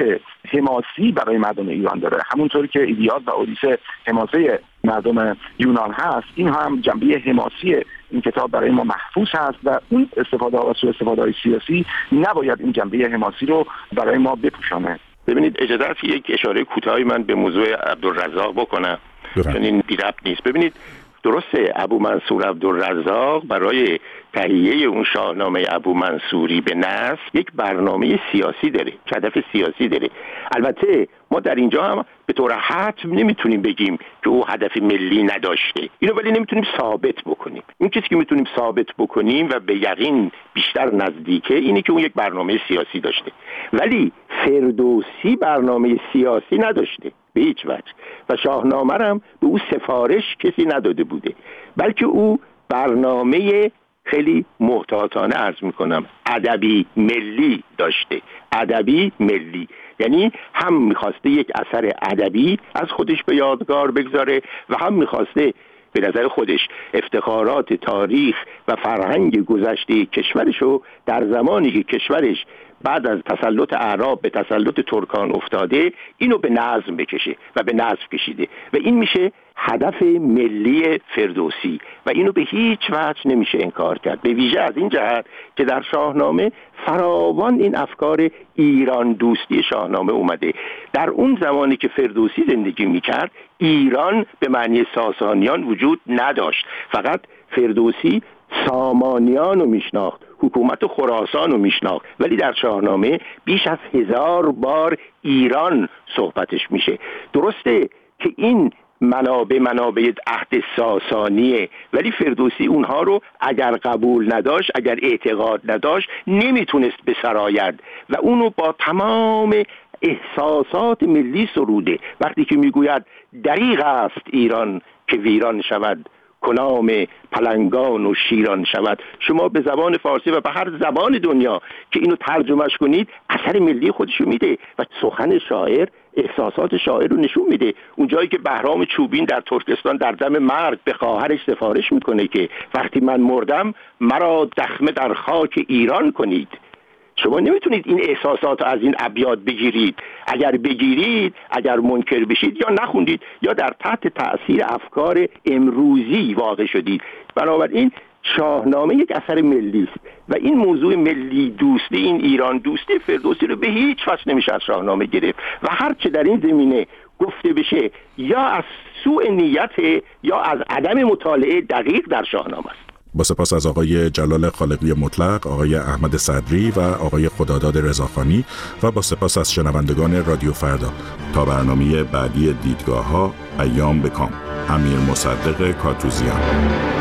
حماسی برای مردم ایران داره، همونطور که ایلیاد و اودیسه حماسه مردم یونان هست، این هم جنبه حماسی این کتاب برای ما محفوظ هست و اون استفاده ها و سوء استفاده های سیاسی نباید این جنبه حماسی رو برای ما بپوشانه. ببینید اجازه هست یک اشاره کوتاهی من به موضوع عبدالرزاق بکنم چون این بی ربط نیست. ببینید درسته ابومنصور عبدالرزاق برای تهیه اون شاهنامه ابومنصوری به نصر یک برنامه سیاسی داره، هدف سیاسی داره. البته ما در اینجا هم به طور حتم نمیتونیم بگیم که او هدف ملی نداشته، اینو ولی نمیتونیم ثابت بکنیم. این چیزی که میتونیم ثابت بکنیم و به یقین بیشتر نزدیکه اینه که اون یک برنامه سیاسی داشته، ولی فردوسی برنامه سیاسی نداشته به هیچ وجه و شاهنامه هم به او سفارش کسی نداده بوده، بلکه او برنامه خیلی محتاطانه عرض میکنم ادبی ملی داشته. ادبی ملی یعنی هم میخواسته یک اثر ادبی از خودش به یادگار بگذاره و هم میخواسته به نظر خودش افتخارات تاریخ و فرهنگ گذشته کشورشو در زمانی که کشورش بعد از تسلط اعراب به تسلط ترکان افتاده اینو به نظم بکشه و به نظم کشیده و این میشه هدف ملی فردوسی و اینو به هیچ وجه نمیشه انکار کرد، به ویژه از این جهت که در شاهنامه فراوان این افکار ایران دوستی شاهنامه اومده. در اون زمانی که فردوسی زندگی میکرد ایران به معنی ساسانیان وجود نداشت، فقط فردوسی سامانیان رو میشناخت، حکومت خراسان رو میشناخت، ولی در شاهنامه بیش از هزار بار ایران صحبتش میشه. درسته که این منابع منابع عهد ساسانیه، ولی فردوسی اونها رو اگر قبول نداشت، اگر اعتقاد نداشت، نمیتونست بسراید و اونو با تمام احساسات ملی سروده. وقتی که میگوید دریغ است ایران که ویران شود، کنام پلنگان و شیران شود، شما به زبان فارسی و به هر زبان دنیا که اینو ترجمهش کنید اثر ملی خودشو میده و سخن شاعر احساسات شاعر رو نشون میده. اون جایی که بهرام چوبین در ترکستان در دم مرگ به خواهرش سفارش میکنه که وقتی من مردم مرا دخمه در خاک ایران کنید، شما نمیتونید این احساسات از این ابیات بگیرید. اگر بگیرید، اگر منکر بشید، یا نخوندید یا در تحت تأثیر افکار امروزی واقع شدید. بنابراین شاهنامه یک اثر ملی است و این موضوع ملی دوستی، این ایران دوستی فردوسی رو به هیچ وجه نمیشه از شاهنامه گرفت و هر چه در این زمینه گفته بشه یا از سوء نیت یا از عدم مطالعه دقیق در شاهنامه است. با سپاس از آقای جلال خالقی مطلق، آقای احمد صدری و آقای خداداد رضاخانی و با سپاس از شنوندگان رادیو فردا. تا برنامه بعدی دیدگاه‌ها، ایام بکام. امیر مصدق کاتوزیان.